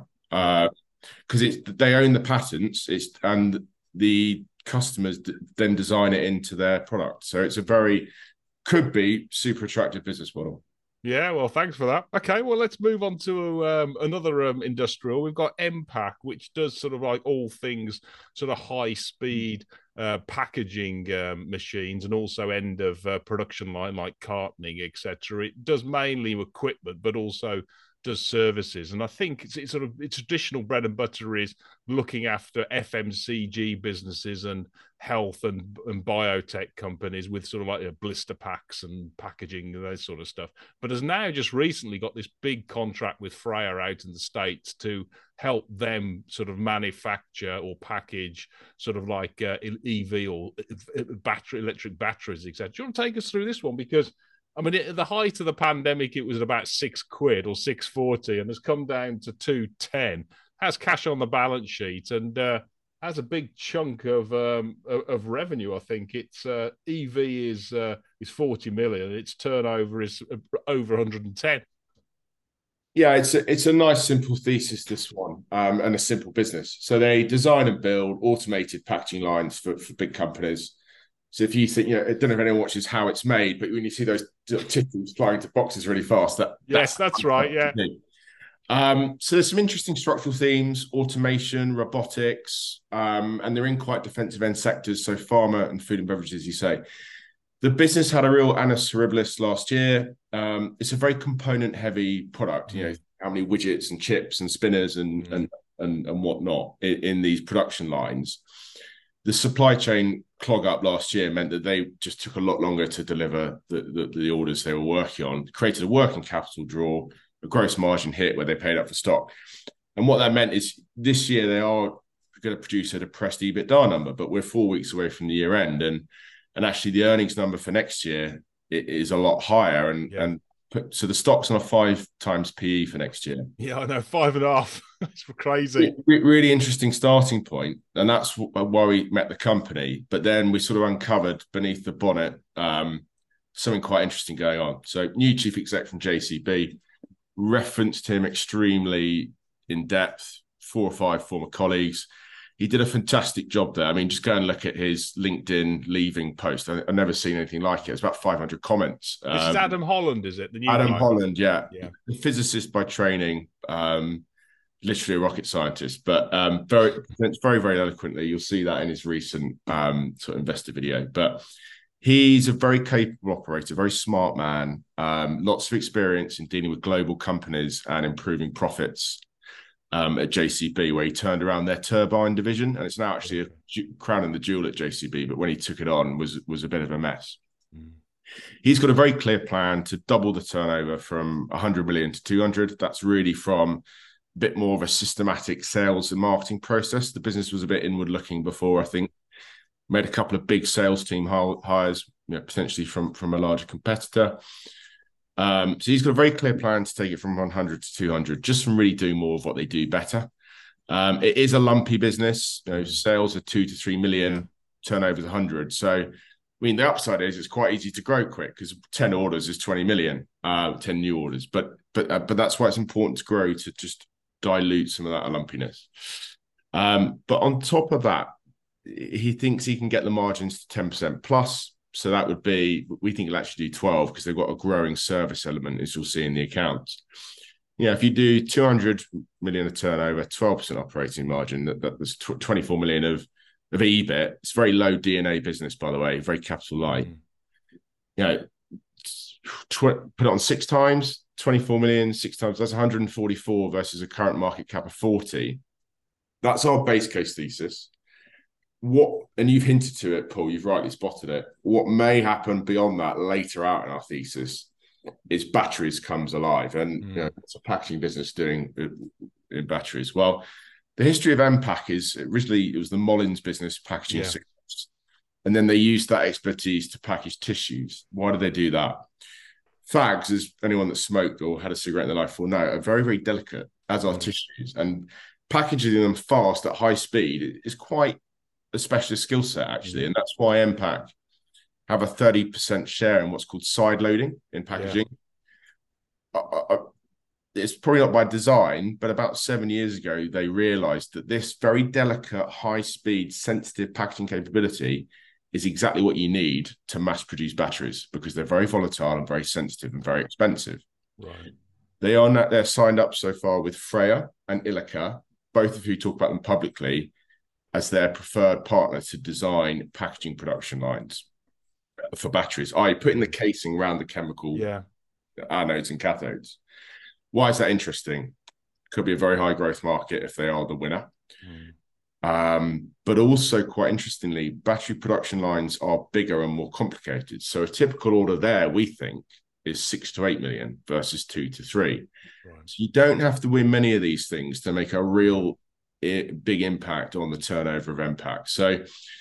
because they own the patents. And the customers then design it into their product. So it's could be super attractive business model.
Yeah, well, thanks for that. Okay, well, let's move on to another industrial. We've got Mpac, which does sort of like all things sort of high-speed packaging machines, and also end of production line like cartoning, etc. It does mainly equipment, but also does services. And I think it's sort of its traditional bread and butter is looking after FMCG businesses and health and biotech companies with sort of like blister packs and packaging and that sort of stuff, but has now just recently got this big contract with Freyr out in the States to help them sort of manufacture or package sort of like EV or electric batteries, etc. Do you want to take us through this one? Because I mean, at the height of the pandemic, it was at about £6 or £6.40, and has come down to £2.10. Has cash on the balance sheet and has a big chunk of revenue. I think its EV is 40 million. Its turnover is over 110.
Yeah, it's a nice simple thesis, this one, and a simple business. So they design and build automated packaging lines for big companies. So if you think, I don't know if anyone watches How It's Made, but when you see those tissues flying to boxes really fast, that's
right. Yeah.
So there's some interesting structural themes: automation, robotics, and they're in quite defensive end sectors. So pharma and food and beverages, as you say. The business had a real annus horribilis last year. It's a very component heavy product. How many widgets and chips and spinners and whatnot in these production lines. The supply chain clog up last year meant that they just took a lot longer to deliver the orders they were working on, created a working capital draw, a gross margin hit where they paid up for stock. And what that meant is this year they are going to produce a depressed EBITDA number, but we're 4 weeks away from the year end. And actually the earnings number for next year is a lot higher. And so the stock's on a 5 times PE for next year.
Yeah, I know, 5.5. It's crazy.
Really interesting starting point, and that's why we met the company. But then we sort of uncovered beneath the bonnet something quite interesting going on. So new chief exec from JCB, referenced him extremely in depth, 4 or 5 former colleagues. He did a fantastic job there. I mean, just go and look at his LinkedIn leaving post. I've never seen anything like it. It's about 500 comments.
This is Adam Holland, is it? The new
Adam
guy?
Holland, yeah. A physicist by training, literally a rocket scientist, but very, very eloquently. You'll see that in his recent sort of investor video. But He's a very capable operator, very smart man, lots of experience in dealing with global companies and improving profits at JCB, where he turned around their turbine division, and it's now actually a crowning the jewel at JCB. But when he took it on, was a bit of a mess. He's got a very clear plan to double the turnover from 100 million to 200. That's really from a bit more of a systematic sales and marketing process. The business was a bit inward looking before, I think. Made a couple of big sales team hires, potentially from a larger competitor. So he's got a very clear plan to take it from 100 to 200, just from really doing more of what they do better. It is a lumpy business. Sales are 2 to 3 million, turnover is 100. So, I mean, the upside is it's quite easy to grow quick because 10 orders is 20 million, 10 new orders. But that's why it's important to grow, to just dilute some of that lumpiness. But on top of that, he thinks he can get the margins to 10% plus. So that would be, we think he'll actually do 12 because they've got a growing service element, as you'll see in the accounts. If you do 200 million of turnover, 12% operating margin, that's 24 million of EBIT. It's very low D&A business, by the way, very capital light. Put it on 6 times, 24 million, 6 times, that's 144 versus a current market cap of 40. That's our base case thesis. And you've hinted to it, Paul, you've rightly spotted it. What may happen beyond that later out in our thesis is batteries comes alive. And what's a packaging business doing in batteries? Well, the history of MPAC is originally it was the Mullins business packaging cigarettes. And then they used that expertise to package tissues. Why did they do that? Fags, as anyone that smoked or had a cigarette in their life will know, are very, very delicate, as are tissues. And packaging them fast at high speed is quite a specialist skill set, actually. And that's why MPAC have a 30% share in what's called side loading in packaging. It's probably not by design, but about 7 years ago, they realized that this very delicate, high-speed, sensitive packaging capability is exactly what you need to mass-produce batteries, because they're very volatile and very sensitive and very expensive.
Right.
They're signed up so far with Freya and Ilika, both of who talk about them publicly, as their preferred partner to design packaging production lines for batteries, i.e. putting the casing around the chemical anodes and cathodes. Why is that interesting? Could be a very high growth market if they are the winner. But also, quite interestingly, battery production lines are bigger and more complicated. So a typical order there, we think, is 6 to 8 million versus 2 to 3. Right. So you don't have to win many of these things to make a real big impact on the turnover of MPAC. So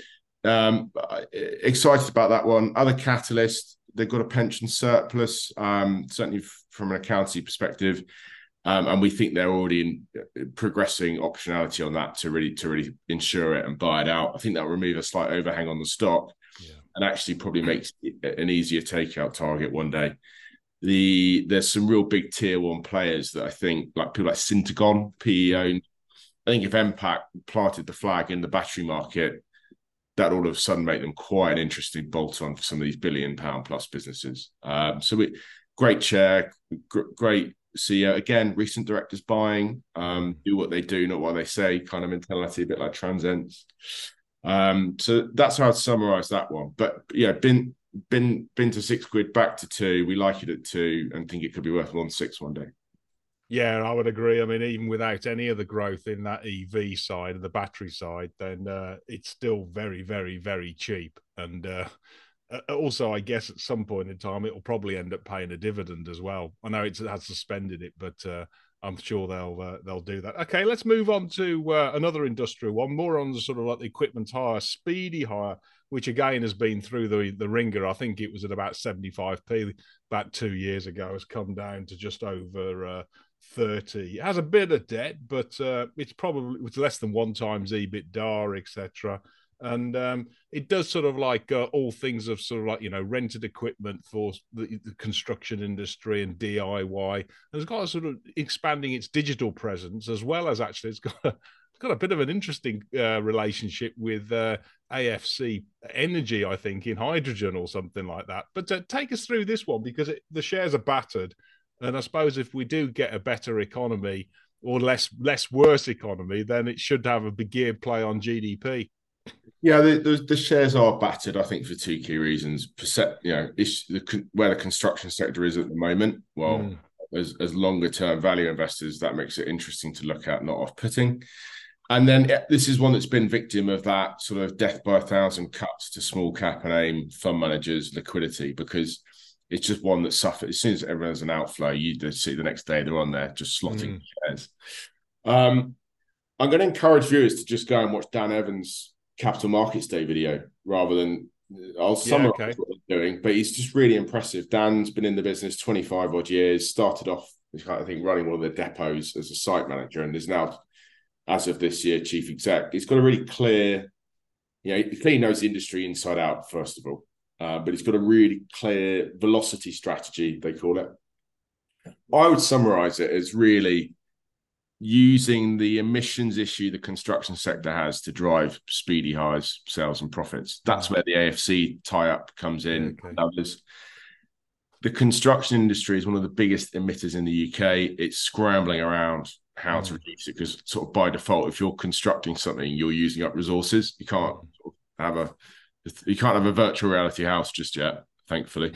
excited about that one. Other catalyst, they've got a pension surplus, certainly from an accounting perspective, and we think they're already progressing optionality on that to really insure it and buy it out. I think that will remove a slight overhang on the stock and actually probably makes it an easier takeout target one day. There's some real big tier one players that I think, like people like Syntagon, PE owned. I think if MPAC planted the flag in the battery market, that all of a sudden make them quite an interesting bolt-on for some of these £1 billion plus businesses. Great chair, great CEO. Again, recent directors buying, do what they do, not what they say, kind of mentality, a bit like Transcends. So that's how I'd summarise that one. But yeah, been to £6, back to 2. We like it at 2 and think it could be worth 1.6 one day.
Yeah, I would agree. I mean, even without any of the growth in that EV side, the battery side, then it's still very, very, very cheap. And also, I guess at some point in time, it will probably end up paying a dividend as well. I know it has suspended it, but I'm sure they'll do that. Okay, let's move on to another industrial one, more on the sort of like the equipment hire, Speedy Hire, which again has been through the ringer. I think it was at about 75p about 2 years ago. Has come down to just over 30. It has a bit of debt, but it's less than 1 times EBITDA, etc. And it does sort of like all things of sort of like, rented equipment for the construction industry and DIY. And it's got a sort of expanding its digital presence, as well as actually it's got a bit of an interesting relationship with AFC Energy, I think, in hydrogen or something like that. But take us through this one, because the shares are battered. And I suppose if we do get a better economy or less worse economy, then it should have a big gear play on GDP.
Yeah, the shares are battered, I think, for two key reasons. Where the construction sector is at the moment. Well, as longer term value investors, that makes it interesting to look at, not off-putting. And then this is one that's been victim of that sort of death by 1,000 cuts to small cap and AIM fund managers' liquidity, because it's just one that suffered. As soon as everyone has an outflow, you just see the next day they're on there just slotting shares. I'm going to encourage viewers to just go and watch Dan Evans' Capital Markets Day video rather than I'll summarize what they're doing, but he's just really impressive. Dan's been in the business 25 odd years, started off, I think, running one of the depots as a site manager, and is now, as of this year, chief exec. He's got a really clear, he clearly knows the industry inside out, first of all, but he's got a really clear velocity strategy, they call it. I would summarize it as really using the emissions issue the construction sector has to drive Speedy Hire's sales and profits. That's where the AFC tie-up comes in. The construction industry is one of the biggest emitters in the UK. It's scrambling around how to reduce it, because sort of by default, if you're constructing something, you're using up resources. You can't have a virtual reality house just yet, thankfully.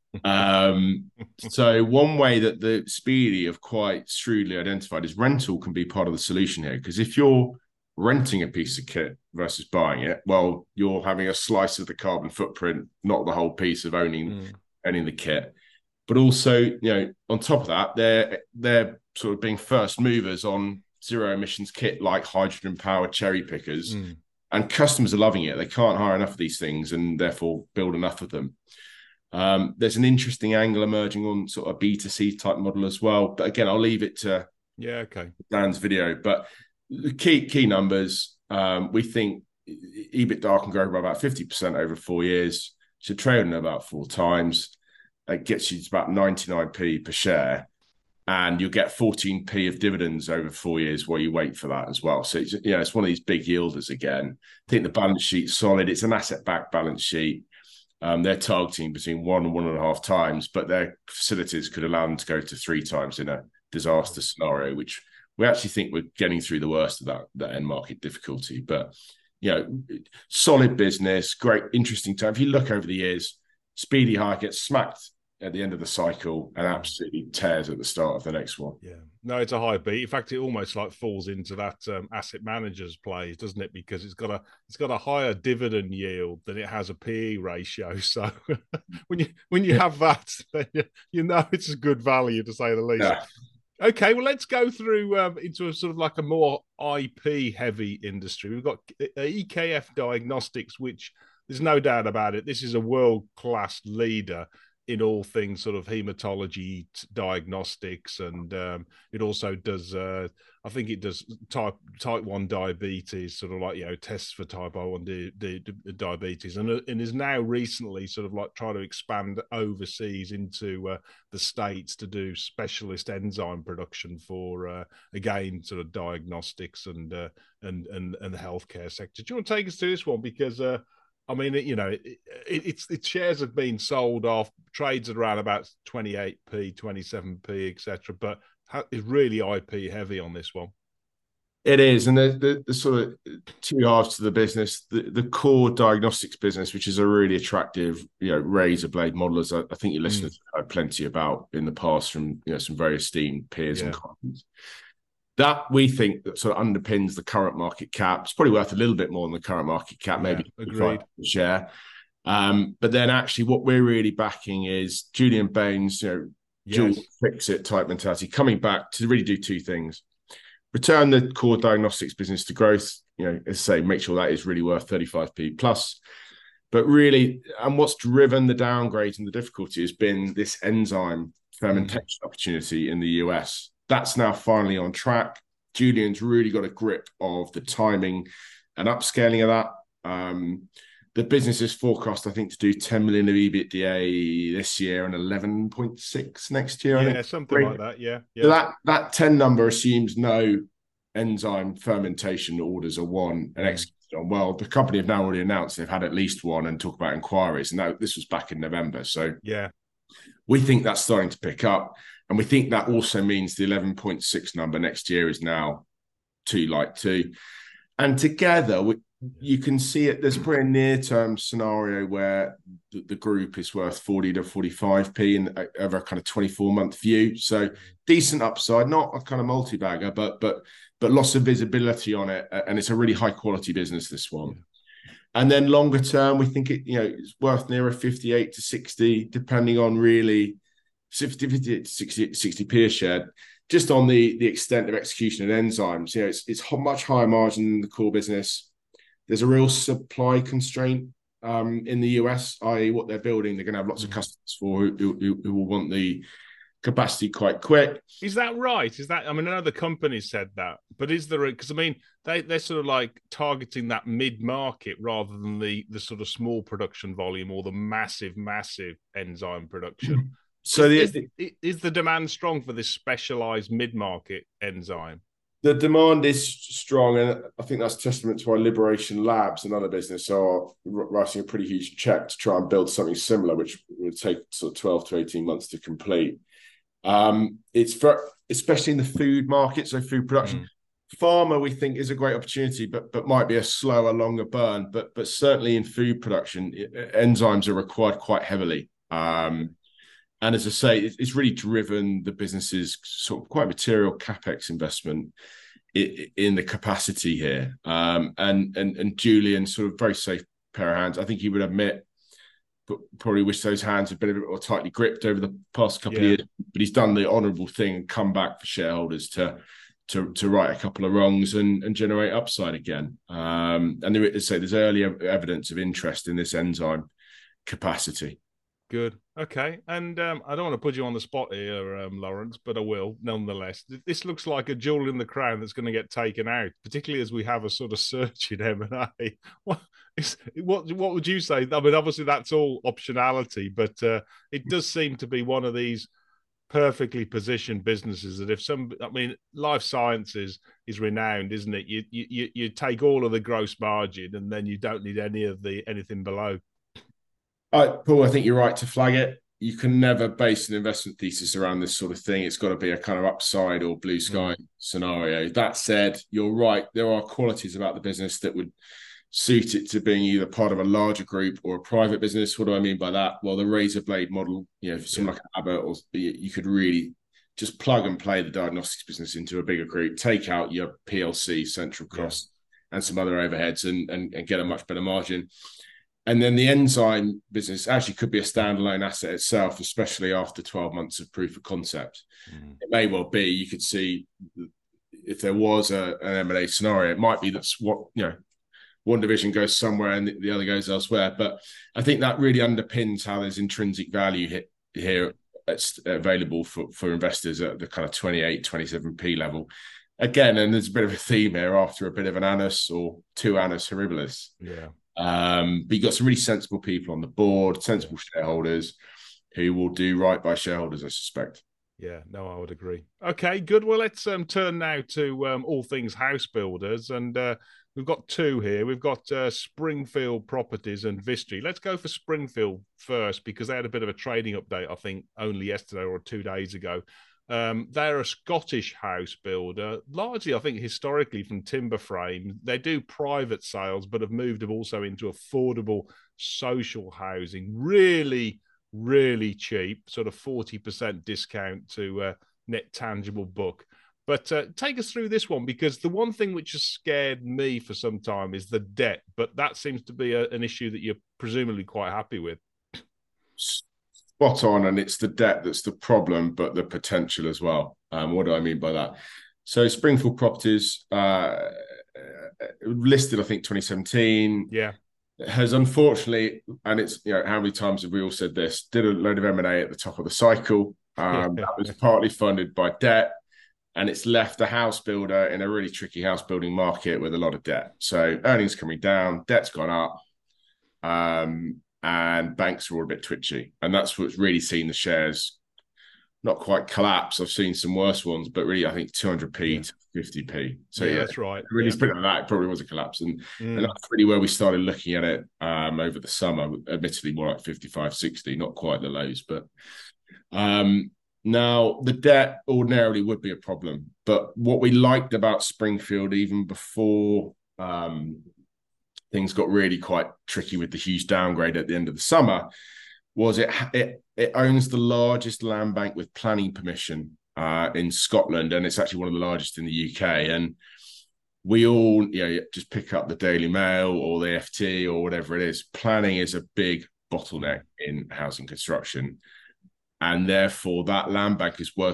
So one way that the Speedy have quite shrewdly identified is rental can be part of the solution here, because if you're renting a piece of kit versus buying it, well, you're having a slice of the carbon footprint, not the whole piece of owning the kit. But also, on top of that, they're sort of being first movers on zero emissions kit like hydrogen powered cherry pickers, and customers are loving it. They can't hire enough of these things and therefore build enough of them. There's an interesting angle emerging on sort of a B2C type model as well. But again, I'll leave it to Dan's video. But the key numbers, we think EBITDA can grow by about 50% over 4 years. Should trade in about 4 times. That gets you to about 99p per share. And you'll get 14p of dividends over 4 years while you wait for that as well. So, it's one of these big yielders again. I think the balance sheet's solid. It's an asset-backed balance sheet. They're targeting between 1 and 1.5 times, but their facilities could allow them to go to 3 times in a disaster scenario, which we actually think we're getting through the worst of that end market difficulty. But, solid business, great, interesting time. If you look over the years, Speedy Hire gets smacked at the end of the cycle and absolutely tears at the start of the next one.
Yeah, no, it's a high beat. In fact, it almost like falls into that asset managers plays, doesn't it? Because it's got a higher dividend yield than it has a PE ratio. So when you have that, then it's a good value, to say the least.
Yeah.
Okay, well, let's go through into a sort of like a more IP heavy industry. We've got EKF Diagnostics, which there's no doubt about it. This is a world class leader in all things sort of hematology diagnostics, and it also does I think it does type 1 diabetes, sort of like tests for type 1 diabetes, and is now recently sort of like trying to expand overseas into the States to do specialist enzyme production for again sort of diagnostics and the healthcare sector. Do you want to take us through this one? Because I mean, its shares have been sold off, trades at around about 28p, 27p, etc. But it's really IP heavy on this one.
It is, and the sort of two halves to the business. The core diagnostics business, which is a really attractive, razor blade model, as I think your listeners have heard plenty about in the past from some very esteemed peers and colleagues. That we think that sort of underpins the current market cap. It's probably worth a little bit more than the current market cap, maybe
agreed.
Share. But then actually what we're really backing is Julian Baines, dual fix-it type mentality, coming back to really do 2 things. Return the core diagnostics business to growth, as I say, make sure that is really worth 35p plus. But really, and what's driven the downgrade and the difficulty has been this enzyme fermentation opportunity in the US. That's now finally on track. Julian's really got a grip of the timing and upscaling of that. The business is forecast, I think, to do 10 million of EBITDA this year and 11.6 next year.
Yeah, something like that. Yeah.
So that 10 number assumes no enzyme fermentation orders are won and executed on. Well, the company have now already announced they've had at least one and talk about inquiries. And this was back in November. So we think that's starting to pick up. And we think that also means the 11.6 number next year is now too light too. And together, you can see it. There's probably a near-term scenario where the group is worth 40 to 45p in over a kind of 24-month view. So decent upside, not a kind of multi-bagger, but lots of visibility on it, and it's a really high-quality business, this one. Yeah. And then longer term, we think it's worth nearer 58 to 60, depending on really 50 to 60p a share, just on the extent of execution and enzymes. It's much higher margin than the core business. There's a real supply constraint in the US, i.e. what they're building, they're going to have lots of customers for who will want the capacity quite quick.
Is that right? I mean, another company said that, but is there, because I mean, they're sort of like targeting that mid-market rather than the sort of small production volume or the massive enzyme production. So is the demand strong for this specialized mid-market enzyme?
The demand is strong, and I think that's testament to our Liberation Labs, another business, are writing a pretty huge check to try and build something similar, which would take sort of 12 to 18 months to complete. It's especially in the food market, so food production. Pharma, we think, is a great opportunity, but might be a slower, longer burn. But certainly in food production, enzymes are required quite heavily. And as I say, it's really driven the business's sort of quite material capex investment in the capacity here. And Julian, sort of very safe pair of hands. I think he would admit, but probably wish those hands had been a bit more tightly gripped over the past couple of years. But he's done the honourable thing and come back for shareholders to right a couple of wrongs and generate upside again. And there's early evidence of interest in this enzyme capacity.
Good. Okay. And I don't want to put you on the spot here, Lawrence, but I will nonetheless. This looks like a jewel in the crown that's going to get taken out, particularly as we have a sort of surge in M&A. What would you say? I mean, obviously that's all optionality, but it does seem to be one of these perfectly positioned businesses that life sciences is renowned, isn't it? You take all of the gross margin and then you don't need anything below.
Paul, I think you're right to flag it. You can never base an investment thesis around this sort of thing. It's got to be a kind of upside or blue sky scenario. That said, you're right. There are qualities about the business that would suit it to being either part of a larger group or a private business. What do I mean by that? Well, the razor blade model, for someone like Abbott, or you could really just plug and play the diagnostics business into a bigger group, take out your PLC, central costs, and some other overheads and get a much better margin. And then the enzyme business actually could be a standalone asset itself, especially after 12 months of proof of concept. It may well be. You could see if there was an M&A scenario, it might be that's what, one division goes somewhere and the other goes elsewhere. But I think that really underpins how there's intrinsic value here that's available for investors at the kind of 28, 27p level. Again, and there's a bit of a theme here after a bit of an annus or two annus horribilis.
Yeah.
But you've got some really sensible people on the board, sensible shareholders who will do right by shareholders, I suspect.
Yeah, no, I would agree. Okay, good. Well, let's turn now to all things house builders. And we've got two here. We've got Springfield Properties and Vistry. Let's go for Springfield first because they had a bit of a trading update, I think, only yesterday or 2 days ago. They're a Scottish house builder, largely, I think, historically from timber frame. They do private sales, but have moved also into affordable social housing. Really, really cheap, sort of 40% discount to net tangible book. But take us through this one, because the one thing which has scared me for some time is the debt, but that seems to be an issue that you're presumably quite happy with.
Spot on, and it's the debt that's the problem, but the potential as well. What do I mean by that? So Springfield Properties, listed, I think, 2017.
Yeah.
Has unfortunately, and it's, how many times have we all said this, did a load of M&A at the top of the cycle. That was partly funded by debt, and it's left a house builder in a really tricky house building market with a lot of debt. So earnings coming down, debt's gone up. And banks are all a bit twitchy. And that's what's really seen the shares not quite collapse. I've seen some worse ones, but really, I think 200p to 50p. So
yeah, that's right.
Really split on that. It probably was a collapse. And that's really where we started looking at it over the summer, admittedly more like 55, 60, not quite the lows. But now the debt ordinarily would be a problem. But what we liked about Springfield, even before things got really quite tricky with the huge downgrade at the end of the summer, was it owns the largest land bank with planning permission in Scotland, and it's actually one of the largest in the UK. And we all, just pick up the Daily Mail or the FT or whatever it is. Planning is a big bottleneck in housing construction, and therefore that land bank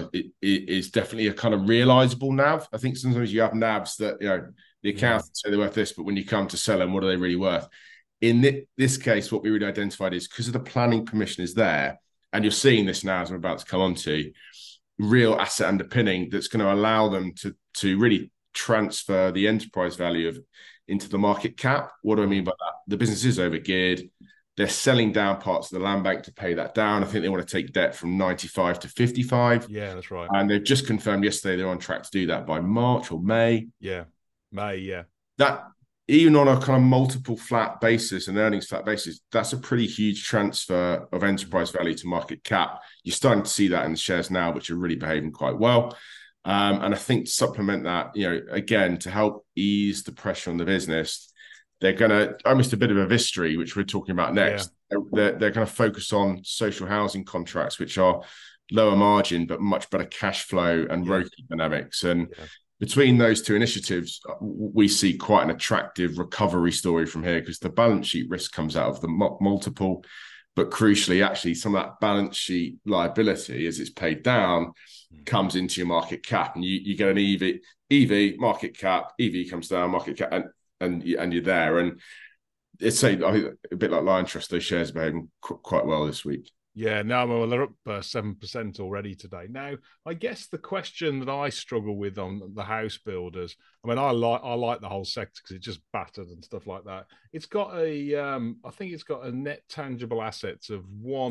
is definitely a kind of realizable NAV. I think sometimes you have NAVs that the accountants say they're worth this, but when you come to sell them, what are they really worth? In this case, what we really identified is because of the planning permission is there, and you're seeing this now as I'm about to come on to, real asset underpinning that's going to allow them to really transfer the enterprise value into the market cap. What do I mean by that? The business is overgeared. They're selling down parts of the land bank to pay that down. I think they want to take debt from 95 to 55.
Yeah, that's right.
And they've just confirmed yesterday they're on track to do that by March or May.
Yeah, May, yeah.
That, even on a kind of multiple flat basis and earnings flat basis, that's a pretty huge transfer of enterprise value to market cap. You're starting to see that in the shares now, which are really behaving quite well. And I think to supplement that, again, to help ease the pressure on the business, they're going to, almost a bit of a Vistry, which we're talking about next. Yeah. They're going to focus on social housing contracts, which are lower margin, but much better cash flow and ROCE dynamics. And between those two initiatives, we see quite an attractive recovery story from here, because the balance sheet risk comes out of the multiple, but crucially, actually, some of that balance sheet liability, as it's paid down, comes into your market cap, and you get an EV market cap, EV comes down, market cap, and you're there. And it's I think a bit like Liontrust, those shares behaving quite well this week.
Yeah, no, well, they're up 7% already today. Now, I guess the question that I struggle with on the house builders, I mean, I like the whole sector because it's just battered and stuff like that. It's got I think it's got a net tangible assets of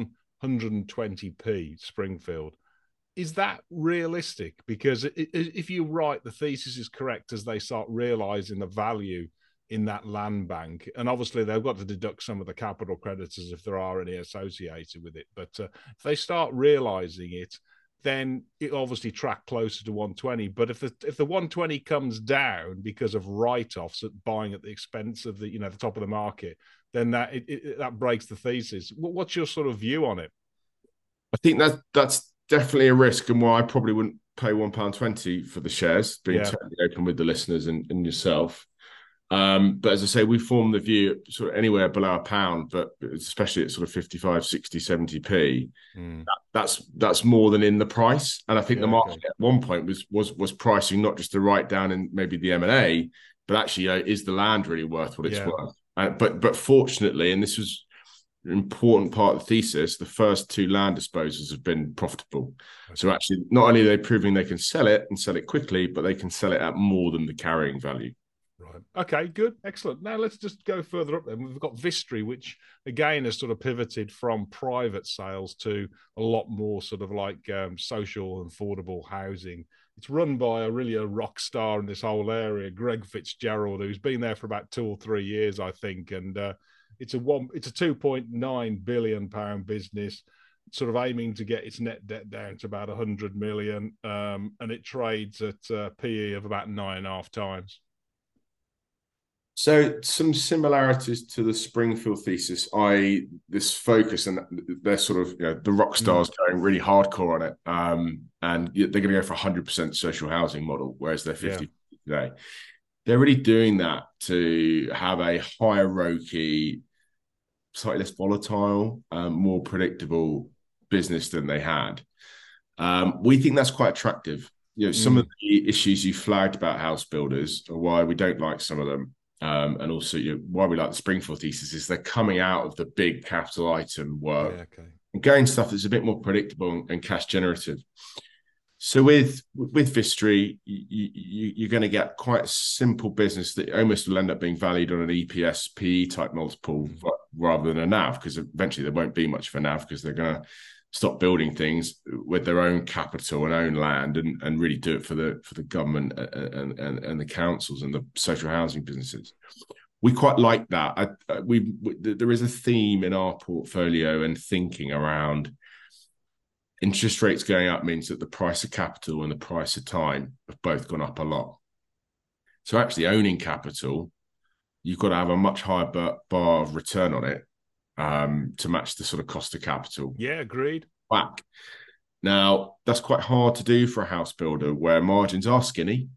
120p, Springfield. Is that realistic? Because if you're right, the thesis is correct as they start realizing the value in that land bank, and obviously they've got to deduct some of the capital creditors if there are any associated with it, but if they start realizing it, then it obviously track closer to 120. But if the 120 comes down because of write-offs at buying at the expense of the top of the market, then that breaks the thesis. What's your sort of view on it?
I think that's definitely a risk, and why I probably wouldn't pay £1.20 for the shares, being totally open with the listeners and yourself. But as I say, we form the view sort of anywhere below £1, but especially at sort of 55, 60, 70p, that's more than in the price. And I think the market at one point was pricing not just the write down and maybe the M&A, but actually is the land really worth what it's worth? But fortunately, and this was an important part of the thesis, the first two land disposals have been profitable. Okay. So actually, not only are they proving they can sell it and sell it quickly, but they can sell it at more than the carrying value.
Right. Okay, good. Excellent. Now let's just go further up then. We've got Vistry, which again has sort of pivoted from private sales to a lot more sort of like social and affordable housing. It's run by a rock star in this whole area, Greg Fitzgerald, who's been there for about 2 or 3 years, I think. And it's a £2.9 billion business, sort of aiming to get its net debt down to about 100 million. And it trades at PE of about 9.5 times.
So some similarities to the Springfield thesis, this focus, and they're sort of, the rock stars going really hardcore on it. And they're going to go for 100% social housing model, whereas they're 50 today. They're really doing that to have a higher ROCE, slightly less volatile, more predictable business than they had. We think that's quite attractive. Some of the issues you flagged about house builders are why we don't like some of them. And also why we like the Springfield thesis is they're coming out of the big capital item work and going stuff that's a bit more predictable and cash generative. So with Vistry, you're going to get quite a simple business that almost will end up being valued on an EPS PE type multiple rather than a NAV, because eventually there won't be much of a NAV because they're going to stop building things with their own capital and own land and really do it for the government and the councils and the social housing businesses. We quite like that. There is a theme in our portfolio and thinking around interest rates going up means that the price of capital and the price of time have both gone up a lot. So actually owning capital you've got to have a much higher bar of return on it to match the sort of cost of capital.
Yeah, agreed.
Back. Now, that's quite hard to do for a house builder where margins are skinny,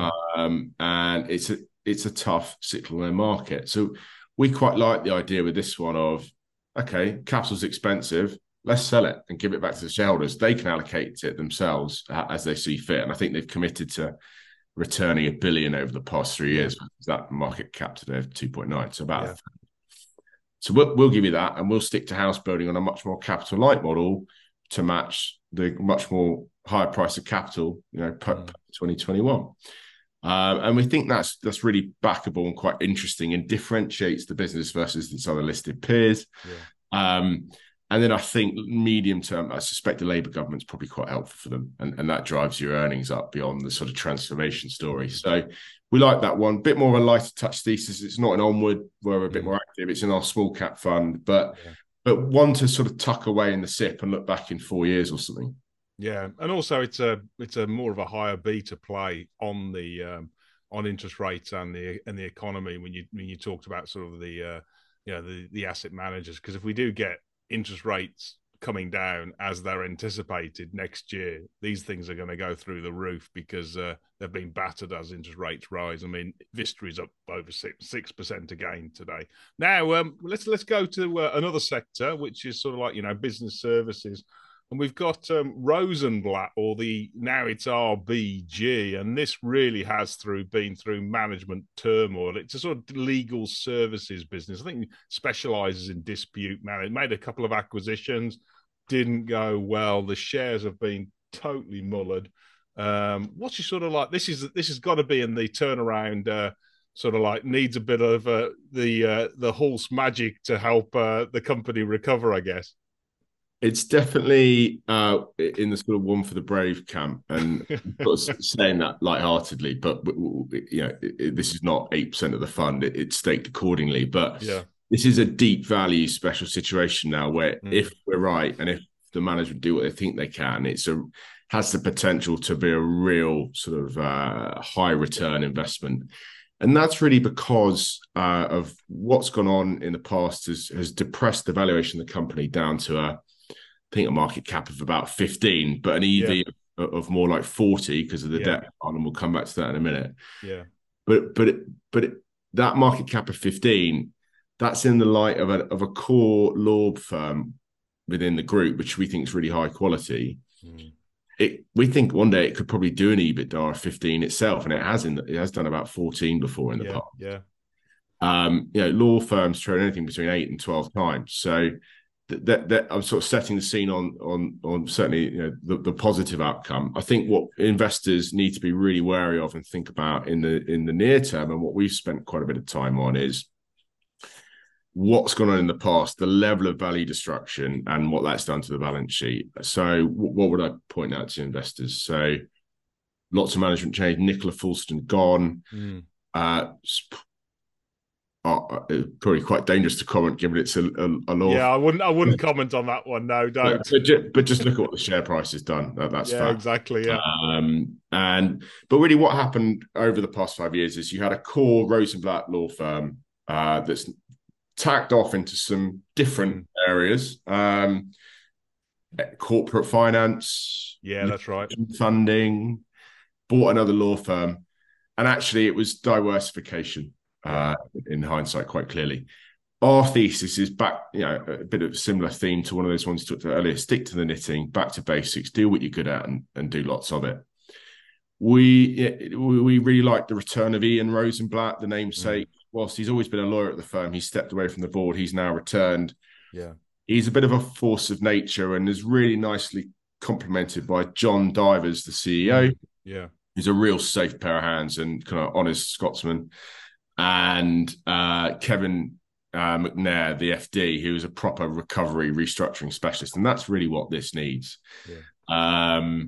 and it's a tough cyclical market. So we quite like the idea with this one of, okay, capital's expensive, let's sell it and give it back to the shareholders. They can allocate it themselves as they see fit. And I think they've committed to returning $1 billion over the past 3 years. That market cap today of 2.9. So about so we'll give you that, and we'll stick to house building on a much more capital light model to match the much more higher price of capital, per 2021. And we think that's really backable and quite interesting and differentiates the business versus its other listed peers. And then I think medium term, I suspect the Labour government's probably quite helpful for them. And that drives your earnings up beyond the sort of transformation story. So we like that one. Bit more of a lighter touch thesis. It's not an Onward where we're a bit more active. It's in our small cap fund, but one to sort of tuck away in the SIP and look back in 4 years or something.
Yeah, and also it's a more of a higher beta play on the on interest rates and the economy when you talked about sort of the asset managers, because if we do get interest rates coming down as they're anticipated next year, these things are going to go through the roof because they've been battered as interest rates rise. I mean, Vista is up over 6% again today. Now, let's go to another sector, which is sort of like, business services. And we've got Rosenblatt, or now it's RBG, and this really has been through management turmoil. It's a sort of legal services business. I think it specialises in dispute management. Made a couple of acquisitions, didn't go well. The shares have been totally mullered. What's your sort of like? This has got to be in the turnaround. Sort of like needs a bit of the Hulse magic to help the company recover, I guess.
It's definitely in the sort of one for the brave camp, and saying that lightheartedly, but this is not 8% of the fund. It's staked accordingly, but this is a deep value special situation now where if we're right and if the management do what they think they can, has the potential to be a real sort of high return investment. And that's really because of what's gone on in the past has depressed the valuation of the company down to I think a market cap of about 15, but an EV of more like 40 because of the debt on, and we'll come back to that in a minute.
Yeah.
But that market cap of 15, that's in the light of a core law firm within the group, which we think is really high quality. We think one day it could probably do an EBITDA of 15 itself, and it has done about 14 before in the past. Law firms trade anything between 8 and 12 times. So that I'm sort of setting the scene on certainly the positive outcome. I think what investors need to be really wary of and think about in the near term, and what we've spent quite a bit of time on, is what's gone on in the past, the level of value destruction, and what that's done to the balance sheet. So what would I point out to investors? So lots of management change. Nicola Fulston gone. Probably quite dangerous to comment given it's a law.
Yeah, I wouldn't comment on that one. No, don't.
But just look at what the share price has done. That's fact.
Exactly. Yeah.
But really, what happened over the past 5 years is you had a core Rosenblatt law firm that's tacked off into some different areas. Corporate finance.
Yeah, that's right.
Funding. Bought another law firm, and actually, it was diversification. In hindsight, quite clearly, our thesis is back. A bit of a similar theme to one of those ones we talked about earlier. Stick to the knitting, back to basics, do what you're good at, and do lots of it. We really like the return of Ian Rosenblatt, the namesake. Whilst he's always been a lawyer at the firm, he's stepped away from the board. He's now returned. Yeah, he's a bit of a force of nature, and is really nicely complemented by John Divers, the CEO.
Yeah,
he's a real safe pair of hands and kind of honest Scotsman. And Kevin McNair, the FD, who is a proper recovery restructuring specialist. And that's really what this needs. The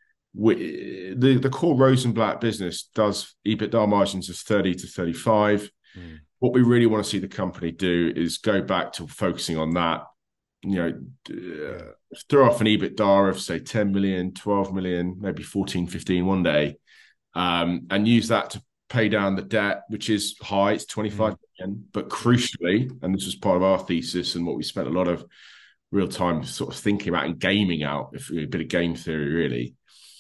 core Rosenblatt business does EBITDA margins of 30 to 35. What we really want to see the company do is go back to focusing on that, throw off an EBITDA of, say, 10 million, 12 million, maybe 14, 15 one day, and use that to pay down the debt, which is high. It's 25 million, but crucially, and this was part of our thesis and what we spent a lot of real time sort of thinking about and gaming out, if a bit of game theory really.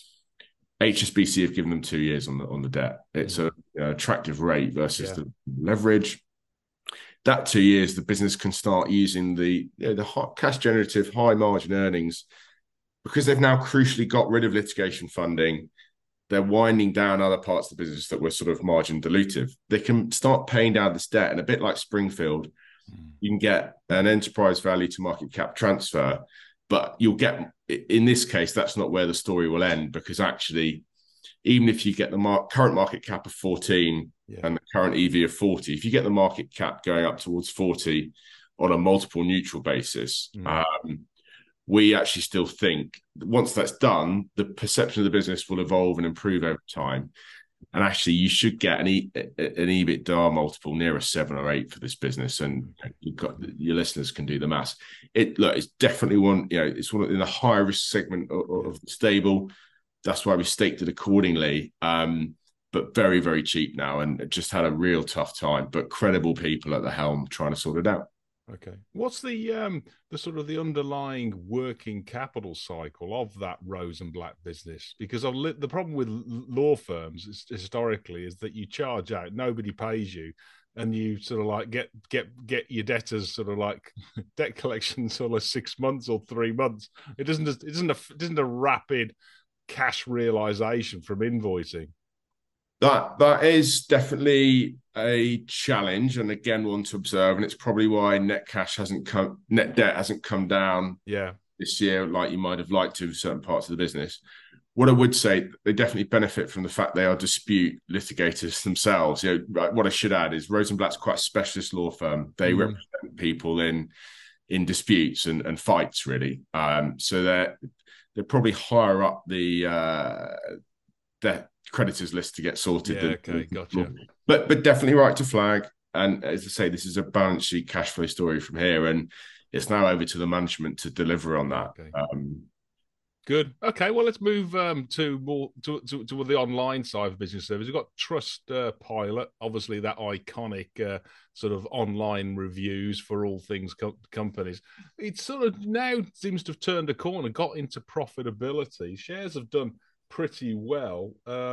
HSBC have given them 2 years on the debt. It's a attractive rate versus the leverage. That 2 years, the business can start using the cash generative, high margin earnings, because they've now crucially got rid of litigation funding. They're winding down other parts of the business that were sort of margin dilutive. They can start paying down this debt, and a bit like Springfield, you can get an enterprise value to market cap transfer, but you'll get, in this case, that's not where the story will end, because actually, even if you get the current market cap of 14 and the current EV of 40, if you get the market cap going up towards 40 on a multiple neutral basis, we actually still think once that's done, the perception of the business will evolve and improve over time. And actually, you should get an EBITDA multiple near a 7 or 8 for this business, and your listeners can do the maths. It's definitely one. It's one in the higher risk segment of the stable. That's why we staked it accordingly. But very, very cheap now, and just had a real tough time. But credible people at the helm trying to sort it out.
Okay, what's the sort of the underlying working capital cycle of that Rosenblatt business? Because the problem with law firms historically is that you charge out, nobody pays you, and you sort of like get your debtors sort of like debt collection sort of 6 months or 3 months. It isn't a rapid cash realization from invoicing.
That is definitely a challenge, and again, one to observe. And it's probably why net debt hasn't come down this year like you might have liked to in certain parts of the business. What I would say, they definitely benefit from the fact they are dispute litigators themselves. What I should add is Rosenblatt's quite a specialist law firm. They represent people in disputes and fights, really. So they're probably higher up the creditors list to get sorted.
Gotcha.
But definitely right to flag. And as I say, this is a balance sheet cash flow story from here, and it's now over to the management to deliver on that.
Okay. Good. Okay, well, let's move to the online side of business service. We've got Trustpilot, obviously that iconic sort of online reviews for all things companies. It sort of now seems to have turned a corner, got into profitability. Shares have done pretty well,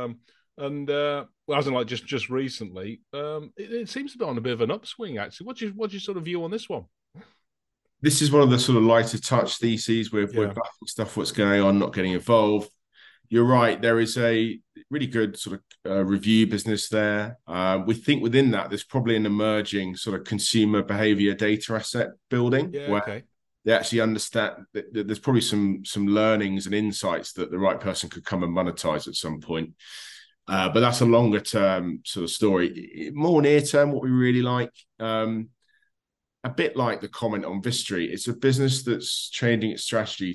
hasn't like just recently. It seems to be on a bit of an upswing, actually. What's your sort of view on this one?
This is one of the sort of lighter touch theses with backing stuff, what's going on, not getting involved. You're right. There is a really good sort of review business there. We think within that, there's probably an emerging sort of consumer behavior data asset building where they actually understand that there's probably some learnings and insights that the right person could come and monetize at some point. But that's a longer term sort of story. More near term, what we really like, a bit like the comment on Vistry, it's a business that's changing its strategy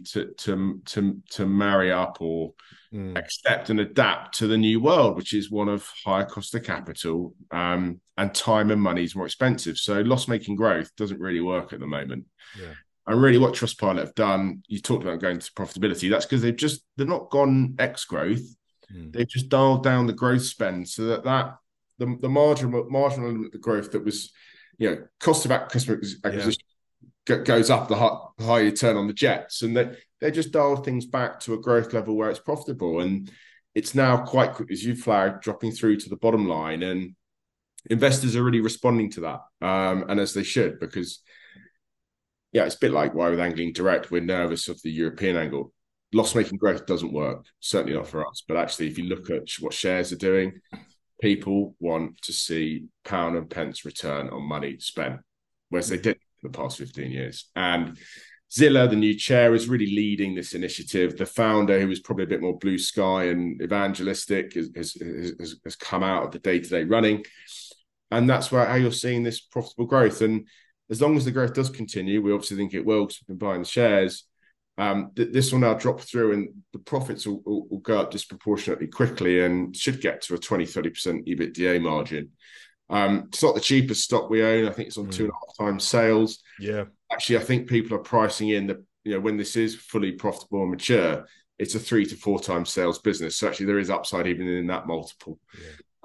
to marry up or accept and adapt to the new world, which is one of higher cost of capital, and time and money is more expensive. So loss-making growth doesn't really work at the moment.
Yeah.
And really what Trustpilot have done, you talked about going to profitability, that's because they've not gone X growth. They've just dialed down the growth spend so that the marginal element of the growth that was, cost of customer acquisition goes up the higher you turn on the jets. And they just dialed things back to a growth level where it's profitable. And it's now quite quick, as you flagged, dropping through to the bottom line. And investors are really responding to that. And as they should, because it's a bit like why with Angling Direct, we're nervous of the European angle. Loss-making growth doesn't work, certainly not for us. But actually, if you look at what shares are doing, people want to see pound and pence return on money spent, whereas they didn't for the past 15 years. And Zilla, the new chair, is really leading this initiative. The founder, who was probably a bit more blue sky and evangelistic, has come out of the day-to-day running. And that's how you're seeing this profitable growth. And as long as the growth does continue, we obviously think it will because we've been buying the shares, this will now drop through and the profits will go up disproportionately quickly and should get to a 20-30% EBITDA margin. It's not the cheapest stock we own. I think it's on 2.5 times sales.
Yeah.
Actually, I think people are pricing in when this is fully profitable and mature, it's a 3 to 4 times sales business. So actually there is upside even in that multiple.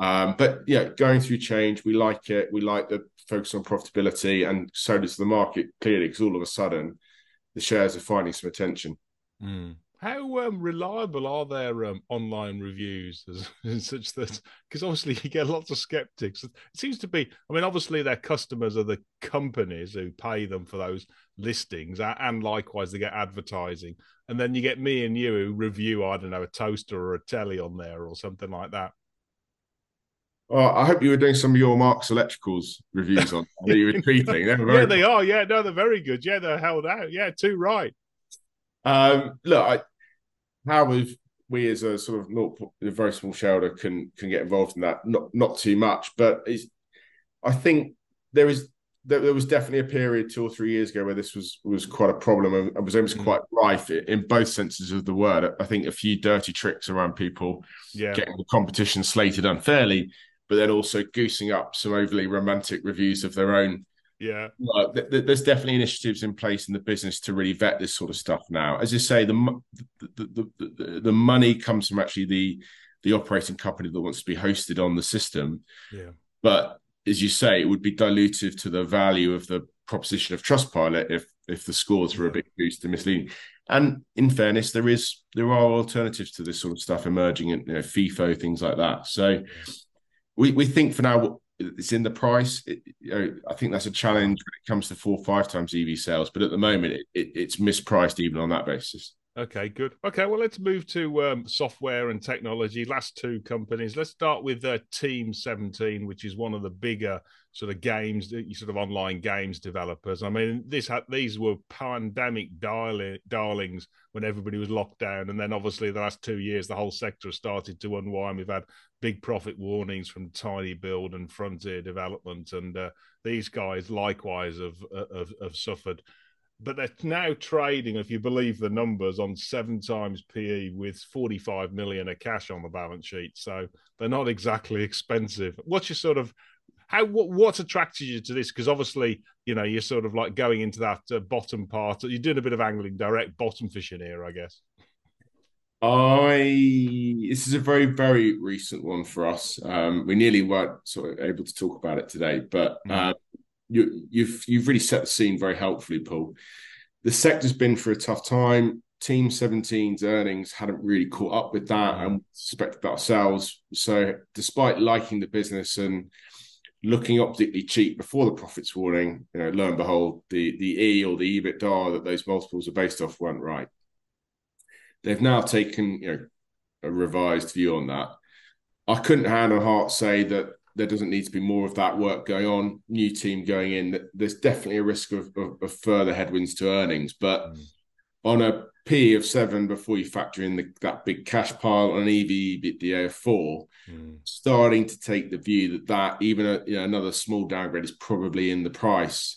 But yeah, going through change, we like it. We like the focus on profitability, and so does the market clearly, because all of a sudden the shares are finding some attention.
Mm. How reliable are their online reviews as such that, because obviously you get lots of skeptics. It seems to be, I mean, obviously their customers are the companies who pay them for those listings, and likewise they get advertising. And then you get me and you who review, I don't know, a toaster or a telly on there or something like that.
I hope you were doing some of your Marks Electricals reviews on that you were tweeting.
Yeah, they are. Yeah, no, they're very good. Yeah, they're held out. Yeah, too right.
Look, how we as a sort of a very small shareholder can get involved in that? Not too much, but I think there was definitely a period 2 or 3 years ago where this was quite a problem, and was almost quite rife in both senses of the word. I think a few dirty tricks around people getting the competition slated unfairly, but then also goosing up some overly romantic reviews of their own.
Yeah.
Well, there's definitely initiatives in place in the business to really vet this sort of stuff now. As you say, the money comes from actually the operating company that wants to be hosted on the system.
Yeah.
But as you say, it would be dilutive to the value of the proposition of Trustpilot if the scores were a bit boosted and misleading. And in fairness, there are alternatives to this sort of stuff emerging, in FIFO, things like that. So we think for now it's in the price. I think that's a challenge when it comes to 4 or 5 times EV sales, but at the moment it's mispriced even on that basis.
Okay, good. Okay, well, let's move to software and technology. Last 2 companies. Let's start with Team17, which is one of the bigger sort of games, sort of online games developers. I mean, these were pandemic darlings when everybody was locked down, and then obviously the last 2 years, the whole sector has started to unwind. We've had big profit warnings from tidybuild and Frontier Development, and these guys likewise have suffered. But they're now trading, if you believe the numbers, on 7 times PE with 45 million of cash on the balance sheet. So they're not exactly expensive. What's your sort of what's attracted you to this? Because obviously, you're sort of like going into that bottom part. You're doing a bit of angling direct bottom fishing here, I guess.
This is a very, very recent one for us. We nearly weren't sort of able to talk about it today, but you've really set the scene very helpfully, Paul. The sector's been through a tough time. Team17's earnings hadn't really caught up with that, and we suspected that ourselves. So despite liking the business and looking optically cheap before the profits warning, lo and behold, the E or the EBITDA that those multiples are based off weren't right. They've now taken a revised view on that. I couldn't hand on heart say that there doesn't need to be more of that work going on. New team going in. There's definitely a risk of further headwinds to earnings, but on a P of 7 before you factor in that big cash pile, on an EV/EBITDA of 4, starting to take the view that even another small downgrade is probably in the price.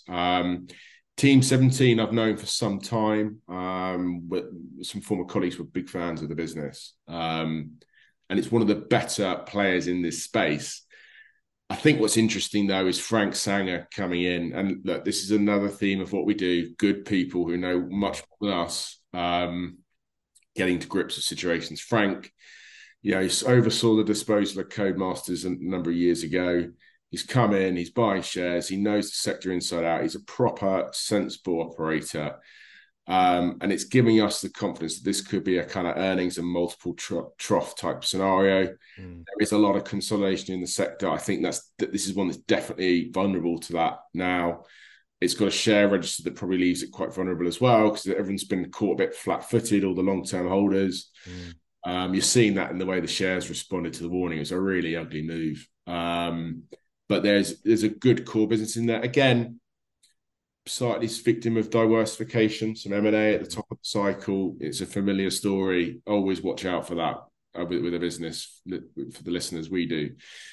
Team17 I've known for some time. But some former colleagues were big fans of the business, and it's one of the better players in this space. I think what's interesting, though, is Frank Sanger coming in. And look, this is another theme of what we do. Good people who know much more than us, getting to grips with situations. Frank, he oversaw the disposal of Codemasters a number of years ago. He's come in, he's buying shares, he knows the sector inside out. He's a proper, sensible operator. And it's giving us the confidence that this could be a kind of earnings and multiple trough type scenario. There is a lot of consolidation in the sector. I think this is one that's definitely vulnerable to that now. It's got a share register that probably leaves it quite vulnerable as well, because everyone's been caught a bit flat-footed, all the long-term holders. You're seeing that in the way the shares responded to the warning. It was a really ugly move. But there's a good core business in there. Again, slightly victim of diversification, some M&A at the top of the cycle. It's a familiar story. Always watch out for that with a business, for the listeners we do.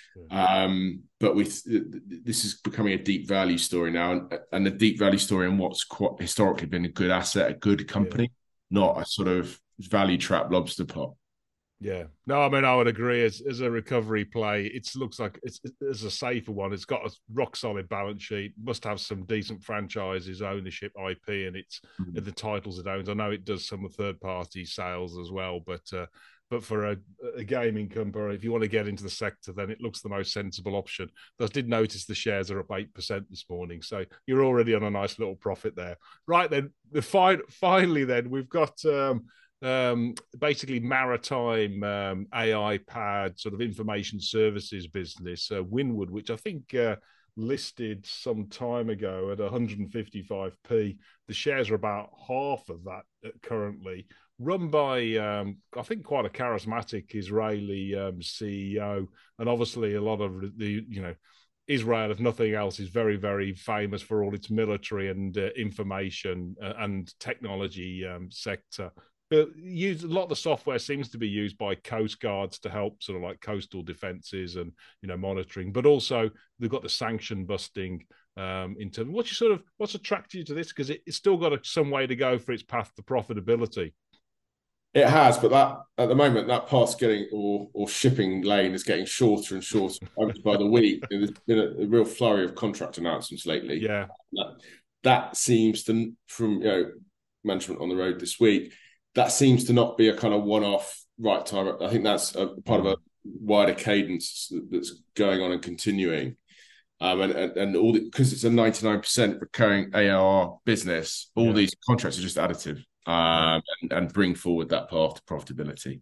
But this is becoming a deep value story now, and a deep value story in what's quite historically been a good asset, a good company, not a sort of value trap lobster pot.
Yeah, no, I mean, I would agree. As a recovery play, it looks like it's a safer one. It's got a rock solid balance sheet, must have some decent franchises, ownership, IP, and the titles it owns. I know it does some third party sales as well, but But for a gaming company, if you want to get into the sector, then it looks the most sensible option. I did notice the shares are up 8% this morning, so you're already on a nice little profit there. Right then, finally, then we've got basically maritime AI powered sort of information services business, Winwood, which I think listed some time ago at 155p. The shares are about half of that currently, run by I think quite a charismatic Israeli CEO, and obviously a lot of the Israel, if nothing else, is very, very famous for all its military and information and technology sector. But a lot of the software seems to be used by coast guards to help sort of like coastal defenses and monitoring, but also they've got the sanction busting in terms. What's attracted you to this? Because it's still got some way to go for its path to profitability.
It has, but that at the moment that path's getting or shipping lane is getting shorter and shorter by the week. There's been a real flurry of contract announcements lately.
Yeah,
that seems to, from management on the road this week, that seems to not be a kind of one-off right time. I think that's a part of a wider cadence that's going on and continuing. And all because it's a 99% recurring ARR business, all these contracts are just additive and bring forward that path to profitability.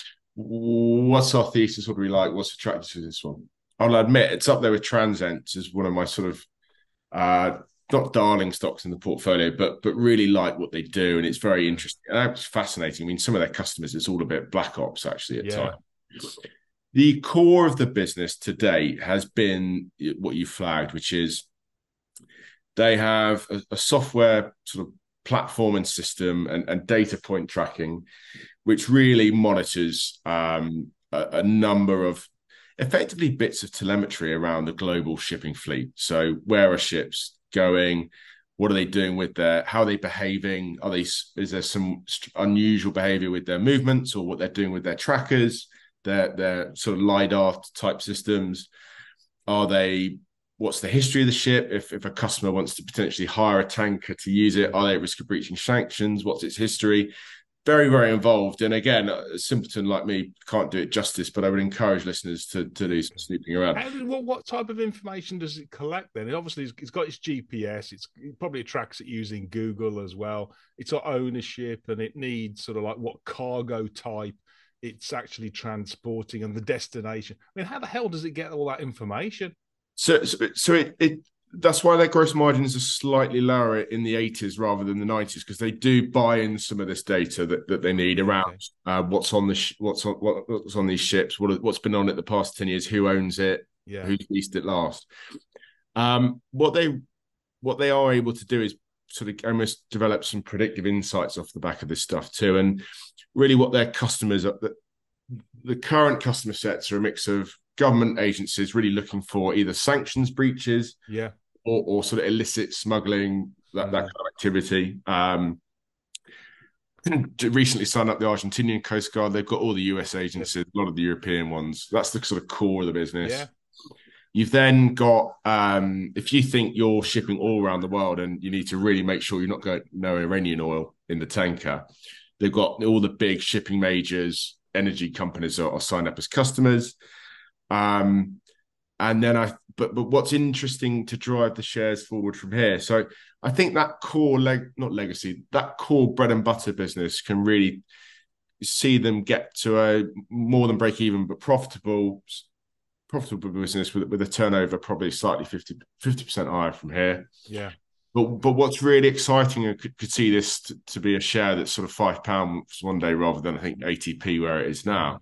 What's our thesis? What do we like? What's attractive to this one? I'll admit it's up there with Transcend as one of my sort of not darling stocks in the portfolio, but really like what they do, and it's very interesting and it's fascinating. I mean, some of their customers, it's all a bit black ops actually at times. The core of the business to date has been what you flagged, which is they have a software sort of platform and system and data point tracking, which really monitors a number of effectively bits of telemetry around the global shipping fleet. So where are ships going? What are they doing with how are they behaving? Is there some unusual behavior with their movements or what they're doing with their trackers, their sort of LiDAR type systems? What's the history of the ship? If a customer wants to potentially hire a tanker to use it, are they at risk of breaching sanctions? What's its history? Very, very involved. And again, a simpleton like me can't do it justice, but I would encourage listeners to do some snooping around.
What type of information does it collect then? Obviously, it's got its GPS. It probably tracks it using Google as well. It's got ownership, and it needs sort of like what cargo type it's actually transporting and the destination. I mean, how the hell does it get all that information?
So it that's why their gross margins are slightly lower in the 80s rather than the 90s, because they do buy in some of this data that they need around what's on these ships, what's been on it the past 10 years, who owns it, who's leased it last. What they are able to do is sort of almost develop some predictive insights off the back of this stuff too, and really what their customers are. The current customer sets are a mix of government agencies really looking for either sanctions breaches, or sort of illicit smuggling, that kind of activity. Recently signed up the Argentinian Coast Guard. They've got all the US agencies, a lot of the European ones. That's the sort of core of the business.
Yeah.
You've then got, if you think you're shipping all around the world and you need to really make sure you're not going no Iranian oil in the tanker, they've got all the big shipping majors, energy companies are signed up as customers. And then but what's interesting to drive the shares forward from here. So I think that core that core bread and butter business can really see them get to a more than break even, but profitable business with a turnover probably slightly 50% higher from here.
Yeah.
But what's really exciting, and could see this to be a share that's sort of £5 one day rather than I think 80p where it is now,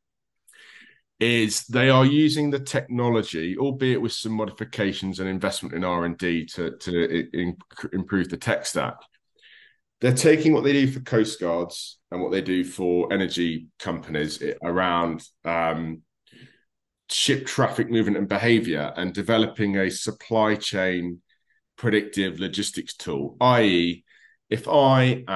is they are using the technology, albeit with some modifications and investment in R&D to improve the tech stack. They're taking what they do for coast guards and what they do for energy companies around ship traffic movement and behavior, and developing a supply chain predictive logistics tool, i.e. if I'm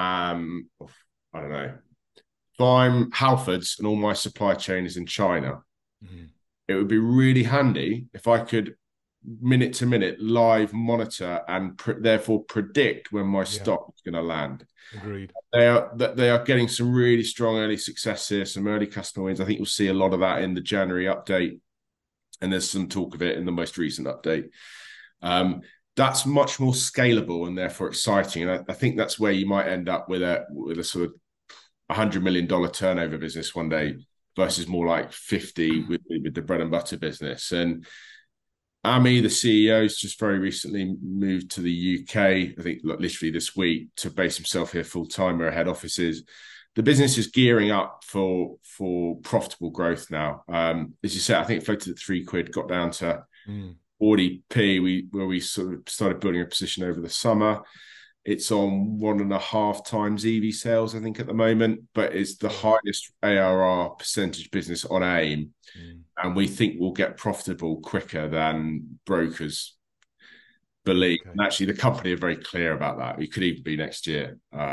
Halfords and all my supply chain is in China, it would be really handy if I could minute to minute live monitor and therefore predict when my stock is going to land.
Agreed.
They are getting some really strong early successes, some early customer wins. I think you'll see a lot of that in the January update, and there's some talk of it in the most recent update. That's much more scalable and therefore exciting. And I think that's where you might end up with a sort of $100 million turnover business one day versus more like 50 with the bread and butter business. And Ami, the CEO, has just very recently moved to the UK, I think literally this week, to base himself here full-time where our head office is. The business is gearing up for profitable growth now. As you said, I think it floated at £3, got down to 40p, where we sort of started building a position over the summer. It's on 1.5 times EV sales, I think, at the moment, but it's the highest ARR percentage business on AIM. And we think we'll get profitable quicker than brokers believe. Okay. And actually, the company are very clear about that. It could even be next year.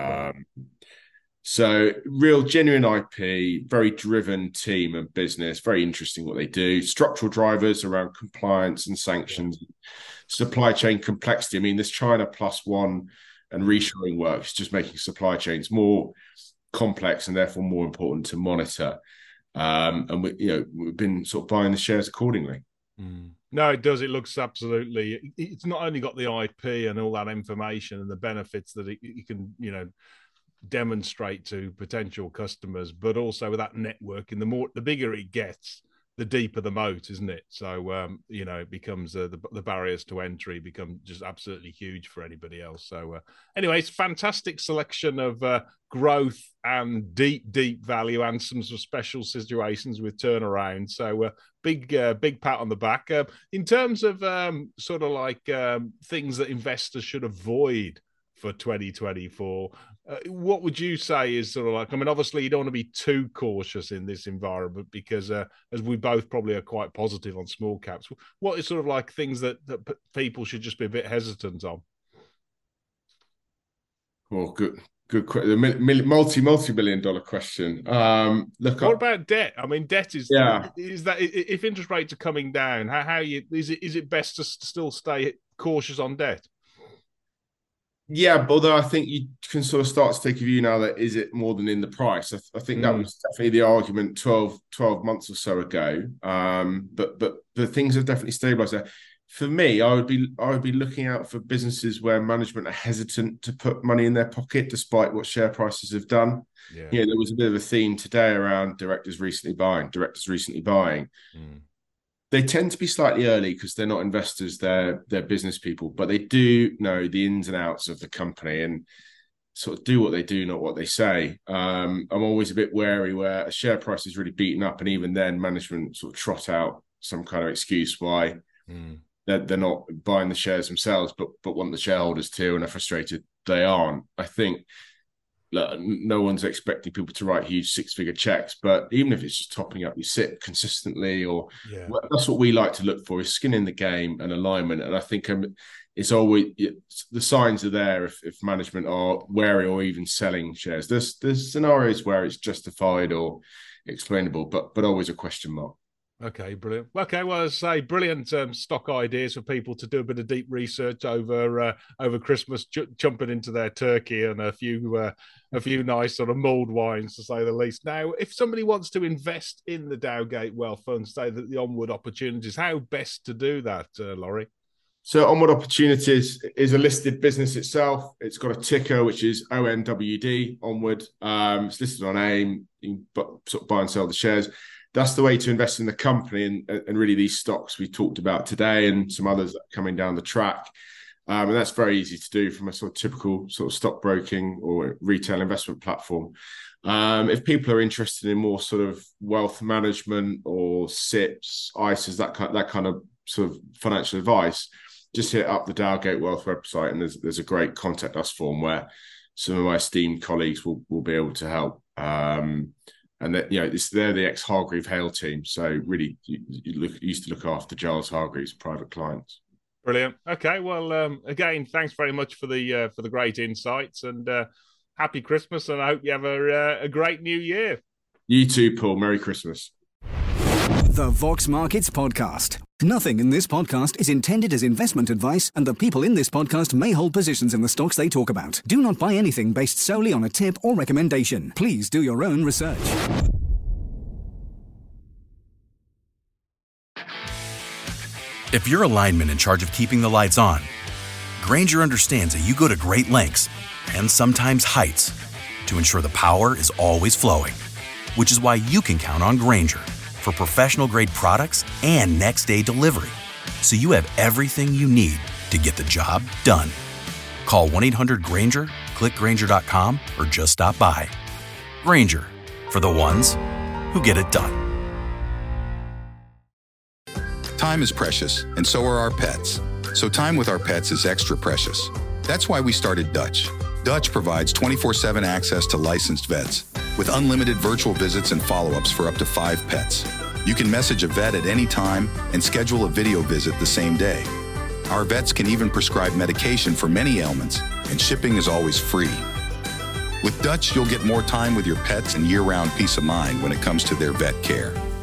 So real genuine IP, very driven team and business, very interesting what they do. Structural drivers around compliance and sanctions, supply chain complexity. I mean, this China plus one and reshoring work is just making supply chains more complex and therefore more important to monitor. And we've been sort of buying the shares accordingly.
No, it does. It looks absolutely. It's not only got the IP and all that information and the benefits that you can, demonstrate to potential customers, but also with that network, and the bigger it gets, the deeper the moat, isn't it? So it becomes the barriers to entry become just absolutely huge for anybody else. So anyway, it's a fantastic selection of growth and deep value, and some sort of special situations with turnaround. So big pat on the back. In terms of sort of like things that investors should avoid for 2024, what would you say is sort of like, I mean, obviously you don't want to be too cautious in this environment because as we both probably are quite positive on small caps, what is sort of like things that people should just be a bit hesitant on?
Well, good question. Multi-million dollar question. Look,
what about debt? I mean, debt is that if interest rates are coming down, is it best to still stay cautious on debt?
Yeah, although I think you can sort of start to take a view now that is it more than in the price. I think that was definitely the argument 12 months or so ago. But the things have definitely stabilised there. For me, I would be looking out for businesses where management are hesitant to put money in their pocket despite what share prices have done. Yeah, there was a bit of a theme today around directors recently buying. They tend to be slightly early because they're not investors, they're business people, but they do know the ins and outs of the company and sort of do what they do, not what they say. I'm always a bit wary where a share price is really beaten up, and even then management sort of trot out some kind of excuse why they're not buying the shares themselves, but want the shareholders to, and are frustrated they aren't. I think no one's expecting people to write huge 6-figure checks, but even if it's just topping up your SIP consistently, that's what we like to look for, is skin in the game and alignment. And I think it's always the signs are there if management are wary or even selling shares. There's scenarios where it's justified or explainable, but always a question mark.
Okay, brilliant. Okay, well, as I say, brilliant stock ideas for people to do a bit of deep research over Christmas, jumping into their turkey and a few nice sort of mulled wines, to say the least. Now, if somebody wants to invest in the Dowgate Wealth Fund, say that the Onward Opportunities, how best to do that, Laurie?
So Onward Opportunities is a listed business itself. It's got a ticker, which is ONWD, Onward. It's listed on AIM. You can sort of buy and sell the shares. That's the way to invest in the company, and really these stocks we talked about today and some others that are coming down the track. And that's very easy to do from a sort of typical sort of stockbroking or retail investment platform. If people are interested in more sort of wealth management or SIPs, ISAs, that kind of sort of financial advice, just hit up the Dowgate Wealth website, and there's a great contact us form where some of my esteemed colleagues will be able to help. And that, they're the ex-Hargreave Hale team. So really, used to look after Giles Hargreaves' private clients.
Brilliant. Okay. Well, again, thanks very much for the great insights, and happy Christmas. And I hope you have a great new year.
You too, Paul. Merry Christmas.
The Vox Markets Podcast. Nothing in this podcast is intended as investment advice, and the people in this podcast may hold positions in the stocks they talk about. Do not buy anything based solely on a tip or recommendation. Please do your own research.
If you're a lineman in charge of keeping the lights on, Grainger understands that you go to great lengths and sometimes heights to ensure the power is always flowing, which is why you can count on Grainger for professional-grade products and next-day delivery, so you have everything you need to get the job done. Call 1-800-GRAINGER, click Grainger.com, or just stop by. Grainger, for the ones who get it done.
Time is precious, and so are our pets. So time with our pets is extra precious. That's why we started Dutch. Dutch provides 24/7 access to licensed vets with unlimited virtual visits and follow-ups for up to 5 pets. You can message a vet at any time and schedule a video visit the same day. Our vets can even prescribe medication for many ailments, and shipping is always free. With Dutch, you'll get more time with your pets and year-round peace of mind when it comes to their vet care.